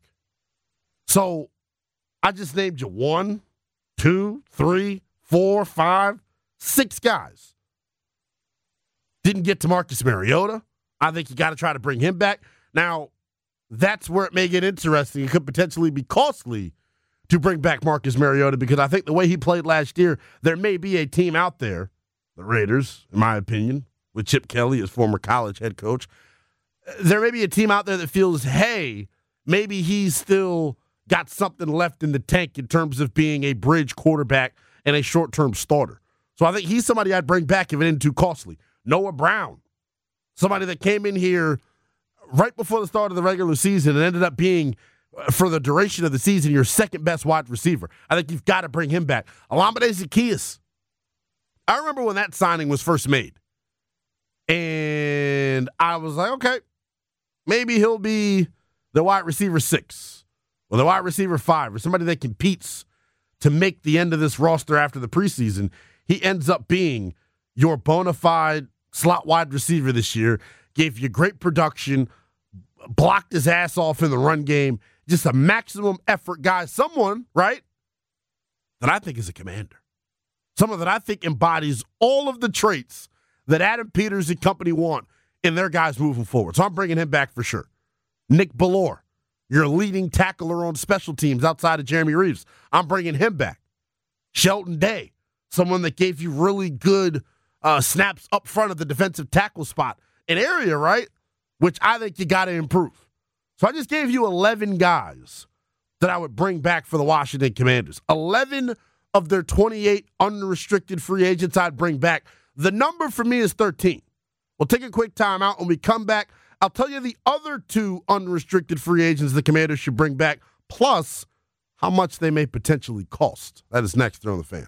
So I just named you one, two, three, four, five, six guys. Didn't get to Marcus Mariota. I think you got to try to bring him back. Now, that's where it may get interesting. It could potentially be costly to bring back Marcus Mariota because I think the way he played last year, there may be a team out there, the Raiders, in my opinion, with Chip Kelly as former college head coach. There may be a team out there that feels, hey, maybe he's still got something left in the tank in terms of being a bridge quarterback and a short-term starter. So I think he's somebody I'd bring back if it isn't too costly. Noah Brown, somebody that came in here right before the start of the regular season and ended up being, uh, for the duration of the season, your second best wide receiver. I think you've got to bring him back. Olamide Zaccheaus. I remember when that signing was first made. And I was like, okay, maybe he'll be the wide receiver six or the wide receiver five or somebody that competes to make the end of this roster after the preseason. He ends up being your bona fide slot wide receiver this year, gave you great production, blocked his ass off in the run game, just a maximum effort guy, someone, right, that I think is a commander. Someone that I think embodies all of the traits that Adam Peters and company want in their guys moving forward. So I'm bringing him back for sure. Nick Bellore, your leading tackler on special teams outside of Jeremy Reeves. I'm bringing him back. Shelton Day, someone that gave you really good uh, snaps up front of the defensive tackle spot. An area, right, which I think you got to improve. So I just gave you eleven guys that I would bring back for the Washington Commanders. eleven of their twenty-eight unrestricted free agents I'd bring back. The number for me is thirteen. We'll take a quick timeout. When we come back, I'll tell you the other two unrestricted free agents the Commanders should bring back, plus how much they may potentially cost. That is next here on The Fan.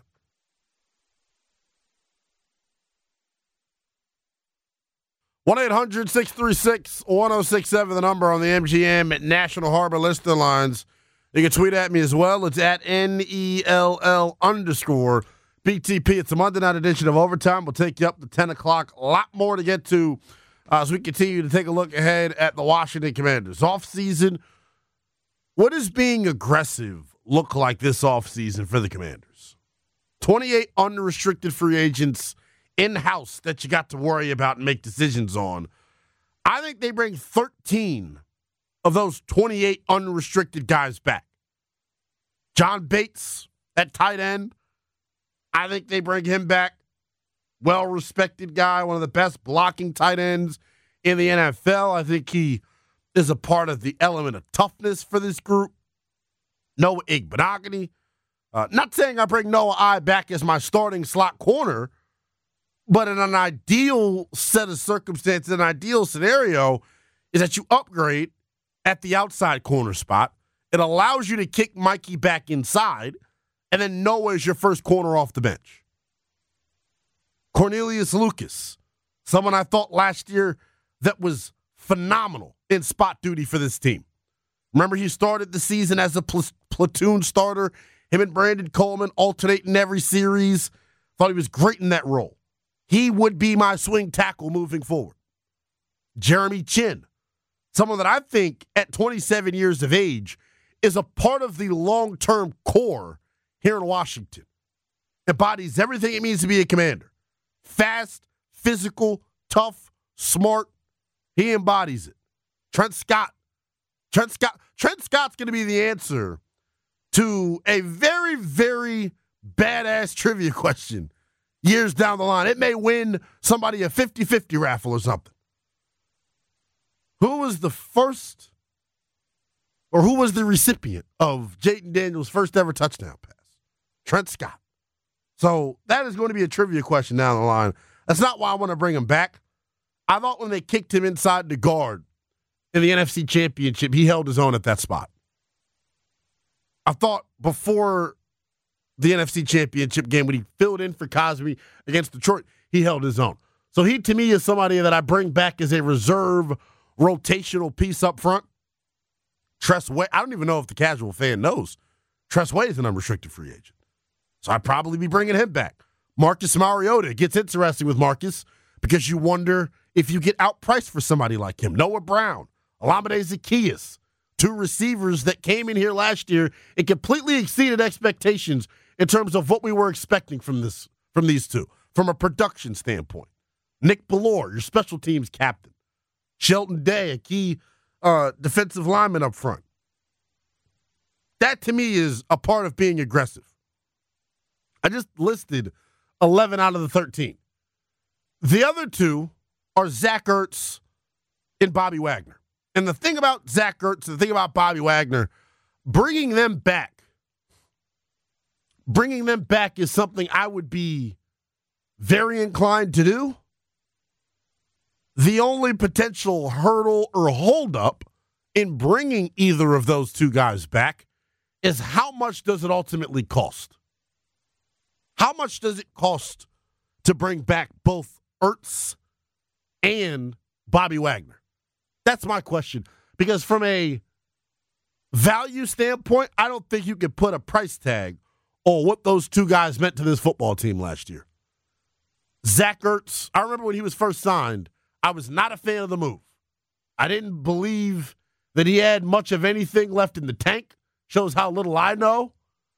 one eight hundred six three six one oh six seven, the number on the M G M at National Harbor listening lines. You can tweet at me as well. It's at N E L L underscore B T P. It's a Monday night edition of Overtime. We'll take you up to ten o'clock. A lot more to get to uh, as we continue to take a look ahead at the Washington Commanders. Offseason, what does being aggressive look like this offseason for the Commanders? twenty-eight unrestricted free agents in-house that you got to worry about and make decisions on. I think they bring thirteen of those twenty-eight unrestricted guys back. John Bates at tight end, I think they bring him back. Well-respected guy, one of the best blocking tight ends in the N F L. I think he is a part of the element of toughness for this group. Noah Igbenogany. Uh, not saying I bring Noah I back as my starting slot corner, but in an ideal set of circumstances, an ideal scenario is that you upgrade at the outside corner spot. It allows you to kick Mikey back inside, and then Noah is your first corner off the bench. Cornelius Lucas, someone I thought last year that was phenomenal in spot duty for this team. Remember, he started the season as a pl- platoon starter. Him and Brandon Coleman alternating every series. Thought he was great in that role. He would be my swing tackle moving forward. Jeremy Chin, someone that I think at twenty-seven years of age is a part of the long-term core here in Washington. Embodies everything it means to be a commander. Fast, physical, tough, smart. He embodies it. Trent Scott. Trent Scott. Trent Scott's going to be the answer to a very, very badass trivia question years down the line. It may win somebody a fifty-fifty raffle or something. Who was the first, or who was the recipient of Jayden Daniels' first ever touchdown pass? Trent Scott. So that is going to be a trivia question down the line. That's not why I want to bring him back. I thought when they kicked him inside the guard in the N F C Championship, he held his own at that spot. I thought before the N F C Championship game, when he filled in for Cosby against Detroit, he held his own. So he, to me, is somebody that I bring back as a reserve rotational piece up front. Tress Way, I don't even know if the casual fan knows. Tress Way is an unrestricted free agent. So I'd probably be bringing him back. Marcus Mariota. It gets interesting with Marcus because you wonder if you get outpriced for somebody like him. Noah Brown, Olamide Zaccheaus, two receivers that came in here last year and completely exceeded expectations in terms of what we were expecting from this, from these two, from a production standpoint. Nick Bellore, your special teams captain. Shelton Day, a key uh, defensive lineman up front. That, to me, is a part of being aggressive. I just listed eleven out of the thirteen. The other two are Zach Ertz and Bobby Wagner. And the thing about Zach Ertz, the thing about Bobby Wagner, bringing them back, bringing them back is something I would be very inclined to do. The only potential hurdle or holdup in bringing either of those two guys back is how much does it ultimately cost? How much does it cost to bring back both Ertz and Bobby Wagner? That's my question. Because from a value standpoint, I don't think you could put a price tag on what those two guys meant to this football team last year. Zach Ertz, I remember when he was first signed, I was not a fan of the move. I didn't believe that he had much of anything left in the tank. Shows how little I know.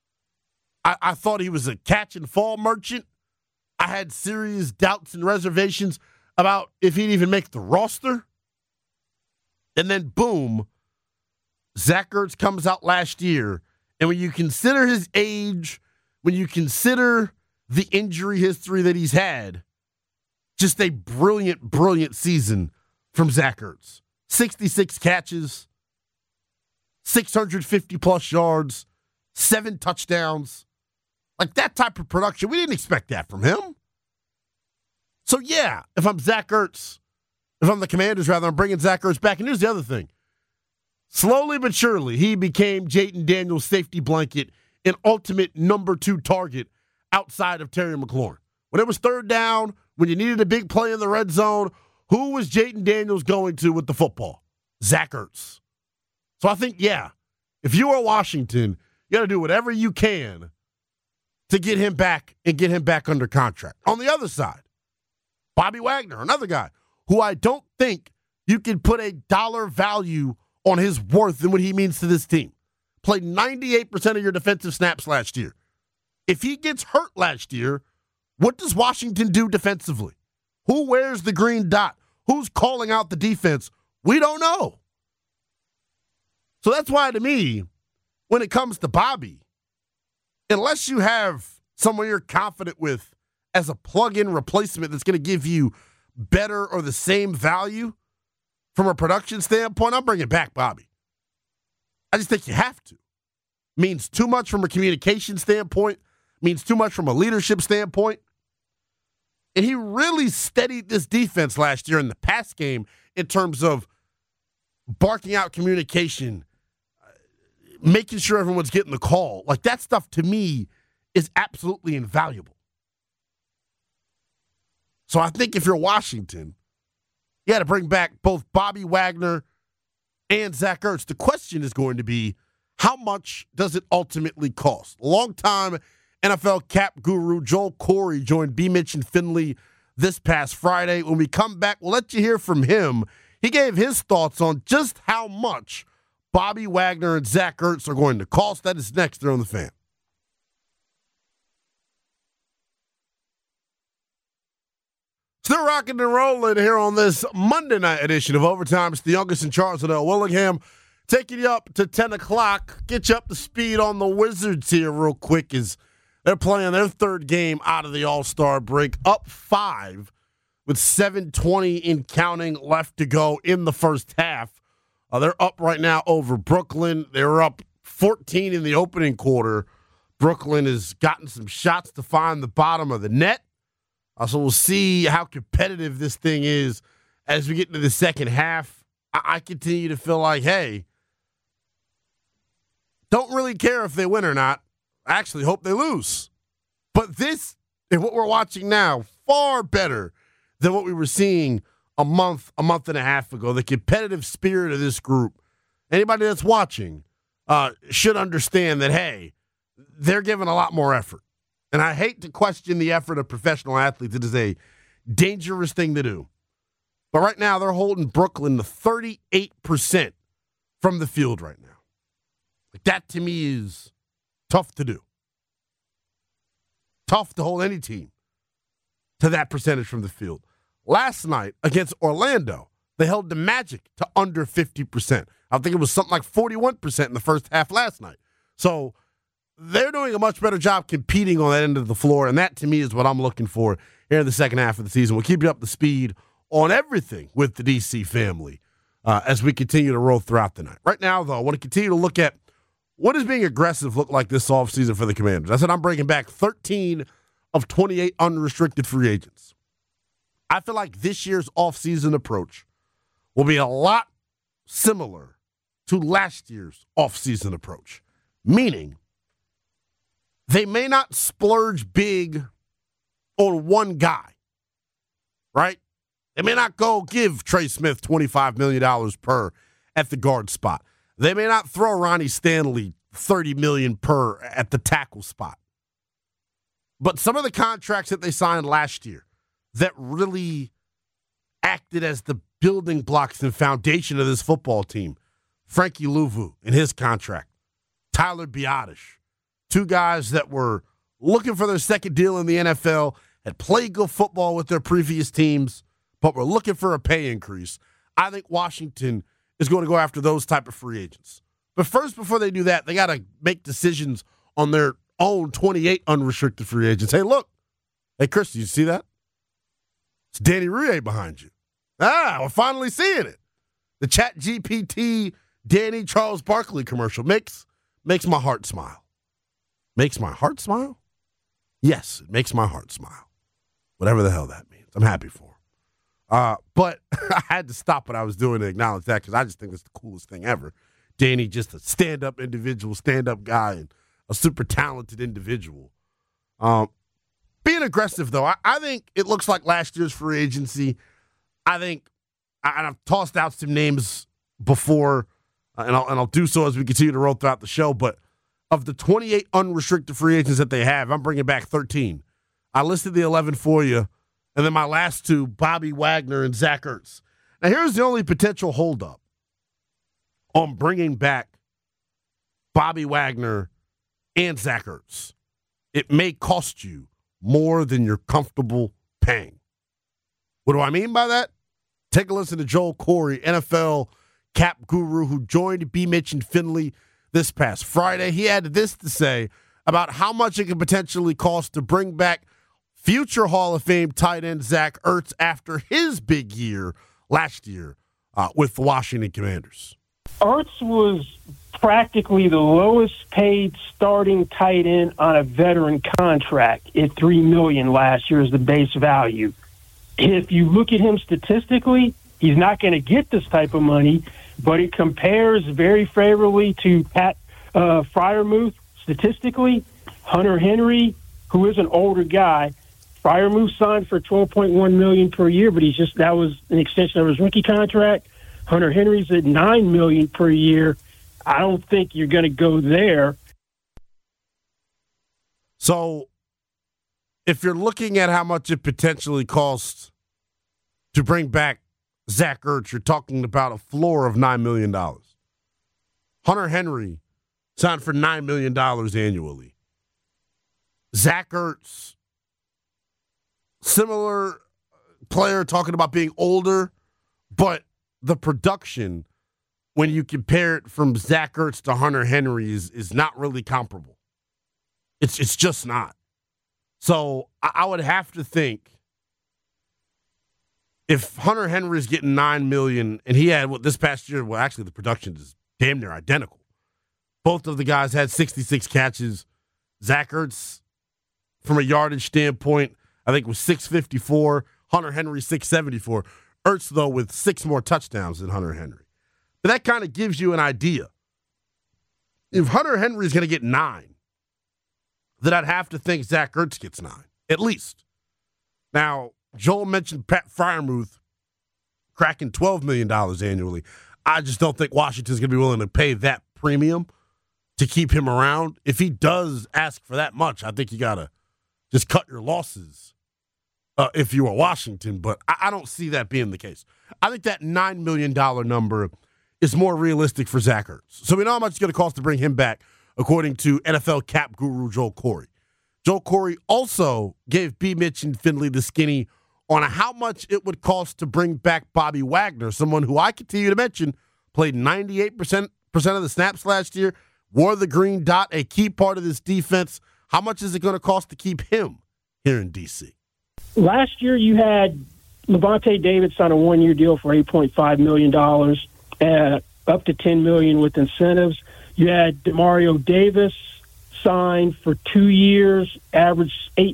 I, I thought he was a catch and fall merchant. I had serious doubts and reservations about if he'd even make the roster. And then, boom, Zach Ertz comes out last year. And when you consider his age, when you consider the injury history that he's had, just a brilliant, brilliant season from Zach Ertz. sixty-six catches, six hundred fifty plus yards, seven touchdowns. Like that type of production, we didn't expect that from him. So, yeah, if I'm Zach Ertz, if I'm the Commanders, rather, I'm bringing Zach Ertz back. And here's the other thing. Slowly but surely, he became Jayden Daniels' safety blanket and ultimate number two target outside of Terry McLaurin. When it was third down, when you needed a big play in the red zone, who was Jayden Daniels going to with the football? Zach Ertz. So I think, yeah, if you are Washington, you got to do whatever you can to get him back and get him back under contract. On the other side, Bobby Wagner, another guy who I don't think you can put a dollar value on his worth and what he means to this team. Played ninety-eight percent of your defensive snaps last year. If he gets hurt last year, what does Washington do defensively? Who wears the green dot? Who's calling out the defense? We don't know. So that's why, to me, when it comes to Bobby, unless you have someone you're confident with as a plug-in replacement that's going to give you better or the same value from a production standpoint, I'm bringing back Bobby. I just think you have to. Means too much from a communication standpoint, means too much from a leadership standpoint. And he really steadied this defense last year in the pass game in terms of barking out communication, making sure everyone's getting the call. Like, that stuff, to me, is absolutely invaluable. So I think if you're Washington, you got to bring back both Bobby Wagner and Zach Ertz. The question is going to be, how much does it ultimately cost? Longtime N F L cap guru Joel Corey joined B. Mitch and Finley this past Friday. When we come back, we'll let you hear from him. He gave his thoughts on just how much Bobby Wagner and Zach Ertz are going to cost. That is next here on The Fan. Still rocking and rolling here on this Monday night edition of Overtime. It's the youngest in Charles Liddell Willingham, taking you up to ten o'clock. Get you up to speed on the Wizards here real quick as they're playing their third game out of the All-Star break, up five with seven twenty in counting left to go in the first half. Uh, they're up right now over Brooklyn. They were up fourteen in the opening quarter. Brooklyn has gotten some shots to find the bottom of the net. Uh, so we'll see how competitive this thing is as we get into the second half. I, I continue to feel like, hey, don't really care if they win or not. I actually hope they lose. But this is what we're watching now, far better than what we were seeing a month, a month and a half ago. The competitive spirit of this group, anybody that's watching uh, should understand that, hey, they're giving a lot more effort. And I hate to question the effort of professional athletes. It is a dangerous thing to do. But right now, they're holding Brooklyn to thirty-eight percent from the field right now. Like, that, to me, is tough to do. Tough to hold any team to that percentage from the field. Last night, against Orlando, they held the Magic to under fifty percent. I think it was something like forty-one percent in the first half last night. So they're doing a much better job competing on that end of the floor, and that, to me, is what I'm looking for here in the second half of the season. We'll keep you up to speed on everything with the D C family uh, as we continue to roll throughout the night. Right now, though, I want to continue to look at what does being aggressive look like this offseason for the Commanders. I said I'm bringing back thirteen of twenty-eight unrestricted free agents. I feel like this year's offseason approach will be a lot similar to last year's offseason approach, meaning they may not splurge big on one guy, right? They may not go give Trey Smith twenty-five million dollars per at the guard spot. They may not throw Ronnie Stanley thirty million dollars per at the tackle spot. But some of the contracts that they signed last year that really acted as the building blocks and foundation of this football team, Frankie Louvu in his contract, Tyler Biadasz, two guys that were looking for their second deal in the N F L, had played good football with their previous teams, but were looking for a pay increase. I think Washington is going to go after those type of free agents. But first, before they do that, they got to make decisions on their own twenty-eight unrestricted free agents. Hey, look. Hey, Chris, do you see that? It's Danny Rouhier behind you. Ah, we're finally seeing it. The Chat G P T Danny Charles Barkley commercial makes makes my heart smile. Makes my heart smile? Yes, it makes my heart smile. Whatever the hell that means. I'm happy for him. Uh, but I had to stop what I was doing to acknowledge that because I just think it's the coolest thing ever. Danny, just a stand-up individual, stand-up guy, and a super talented individual. Um, being aggressive, though, I, I think it looks like last year's free agency. I think, and I've tossed out some names before, uh, and, I'll, and I'll do so as we continue to roll throughout the show, but of the twenty-eight unrestricted free agents that they have, I'm bringing back thirteen. I listed the eleven for you, and then my last two, Bobby Wagner and Zach Ertz. Now, here's the only potential holdup on bringing back Bobby Wagner and Zach Ertz. It may cost you more than you're comfortable paying. What do I mean by that? Take a listen to Joel Corey, N F L cap guru who joined B. Mitch and Finley this past Friday. He had this to say about how much it could potentially cost to bring back future Hall of Fame tight end Zach Ertz after his big year last year uh, with the Washington Commanders. Ertz was practically the lowest paid starting tight end on a veteran contract at three million dollars last year as the base value. If you look at him statistically, he's not going to get this type of money, but it compares very favorably to Pat uh, Freiermuth statistically. Hunter Henry, who is an older guy, Freiermuth signed for twelve point one million dollars per year, but he's just that was an extension of his rookie contract. Hunter Henry's at nine million dollars per year. I don't think you're going to go there. So if you're looking at how much it potentially costs to bring back Zach Ertz, you're talking about a floor of nine million dollars. Hunter Henry signed for nine million dollars annually. Zach Ertz, similar player, talking about being older, but the production, when you compare it from Zach Ertz to Hunter Henry, is, is not really comparable. It's it's just not. So I, I would have to think if Hunter Henry is getting nine million dollars, and he had what this past year, well, actually the production is damn near identical. Both of the guys had sixty-six catches. Zach Ertz, from a yardage standpoint, I think was six fifty-four. Hunter Henry, six seventy-four. Ertz, though, with six more touchdowns than Hunter Henry. But that kind of gives you an idea. If Hunter Henry is going to get nine, then I'd have to think Zach Ertz gets nine, at least. Now, Joel mentioned Pat Freiermuth cracking twelve million dollars annually. I just don't think Washington's going to be willing to pay that premium to keep him around. If he does ask for that much, I think you got to just cut your losses uh, if you are Washington. But I, I don't see that being the case. I think that nine million dollars number is more realistic for Zach Ertz. So we know how much it's going to cost to bring him back, according to N F L cap guru Joel Corey. Joel Corey also gave B. Mitch and Finley the skinny on how much it would cost to bring back Bobby Wagner, someone who I continue to mention played ninety-eight percent of the snaps last year, wore the green dot, a key part of this defense. How much is it going to cost to keep him here in D C? Last year you had Levante David sign a one-year deal for eight point five million dollars, uh, up to ten million dollars with incentives. You had Demario Davis signed for two years, averaged eight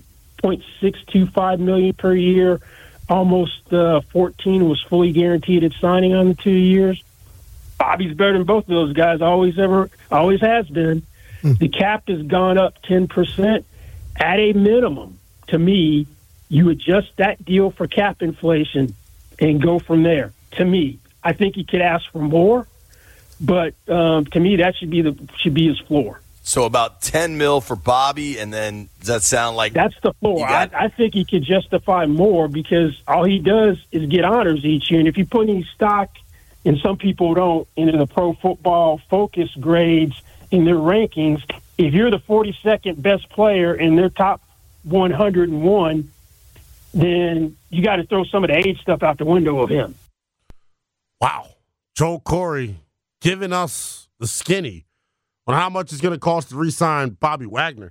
point six two five million dollars per year. Almost uh, fourteen was fully guaranteed at signing on the two years. Bobby's better than both of those guys. Always ever, always has been. Mm. The cap has gone up ten percent at a minimum. To me, you adjust that deal for cap inflation and go from there. To me, I think he could ask for more, but um, to me, that should be the should be his floor. So about ten mil for Bobby, and then does that sound like that's the floor? Got- I, I think he could justify more because all he does is get honors each year. And if you put any stock, and some people don't, into the Pro Football Focus grades in their rankings, if you're the forty-second best player in their top one hundred one, then you got to throw some of the age stuff out the window of him. Wow. Joel Corey giving us the skinny on how much it's going to cost to re-sign Bobby Wagner.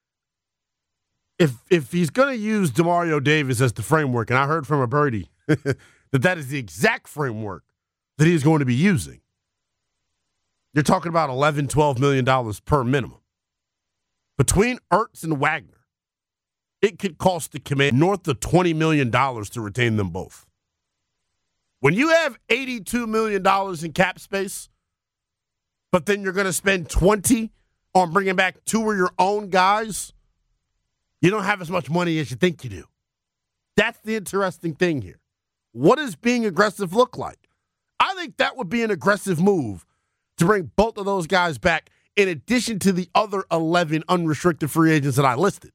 If if he's going to use Demario Davis as the framework, and I heard from a birdie that that is the exact framework that he's going to be using, you're talking about eleven, twelve million dollars per minimum. Between Ertz and Wagner, it could cost the command north of twenty million dollars to retain them both. When you have eighty-two million dollars in cap space, but then you're going to spend twenty on bringing back two of your own guys, you don't have as much money as you think you do. That's the interesting thing here. What does being aggressive look like? I think that would be an aggressive move to bring both of those guys back in addition to the other eleven unrestricted free agents that I listed.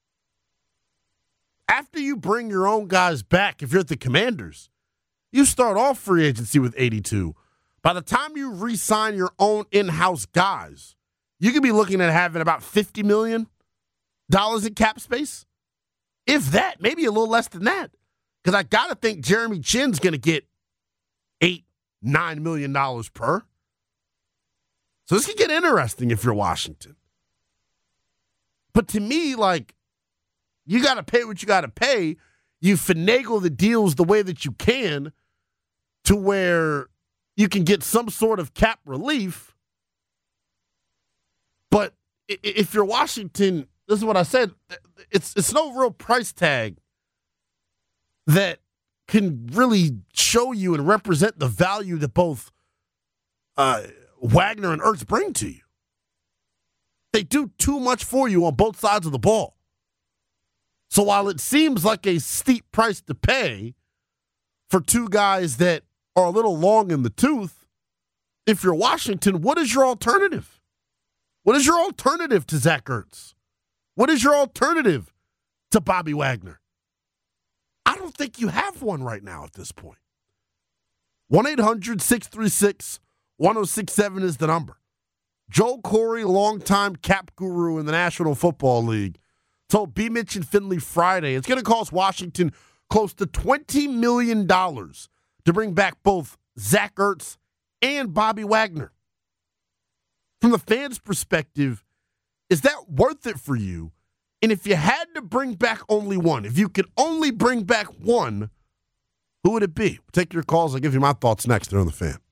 After you bring your own guys back, if you're the Commanders, you start off free agency with eighty-two. By the time you re-sign your own in-house guys, you could be looking at having about fifty million dollars in cap space. If that, maybe a little less than that. Because I got to think Jeremy Chinn's going to get eight, nine million dollars per. So this could get interesting if you're Washington. But to me, like, you got to pay what you got to pay. You finagle the deals the way that you can to where you can get some sort of cap relief. But if you're Washington, this is what I said, it's it's no real price tag that can really show you and represent the value that both uh, Wagner and Ertz bring to you. They do too much for you on both sides of the ball. So while it seems like a steep price to pay for two guys that are a little long in the tooth, if you're Washington, what is your alternative? What is your alternative to Zach Ertz? What is your alternative to Bobby Wagner? I don't think you have one right now at this point. one eight hundred six three six one oh six seven is the number. Joel Corey, longtime cap guru in the National Football League, told B. Mitch and Finley Friday it's going to cost Washington close to twenty million dollars to bring back both Zach Ertz and Bobby Wagner. From the fans' perspective, is that worth it for you? And if you had to bring back only one, if you could only bring back one, who would it be? Take your calls. I'll give you my thoughts next here on The Fan.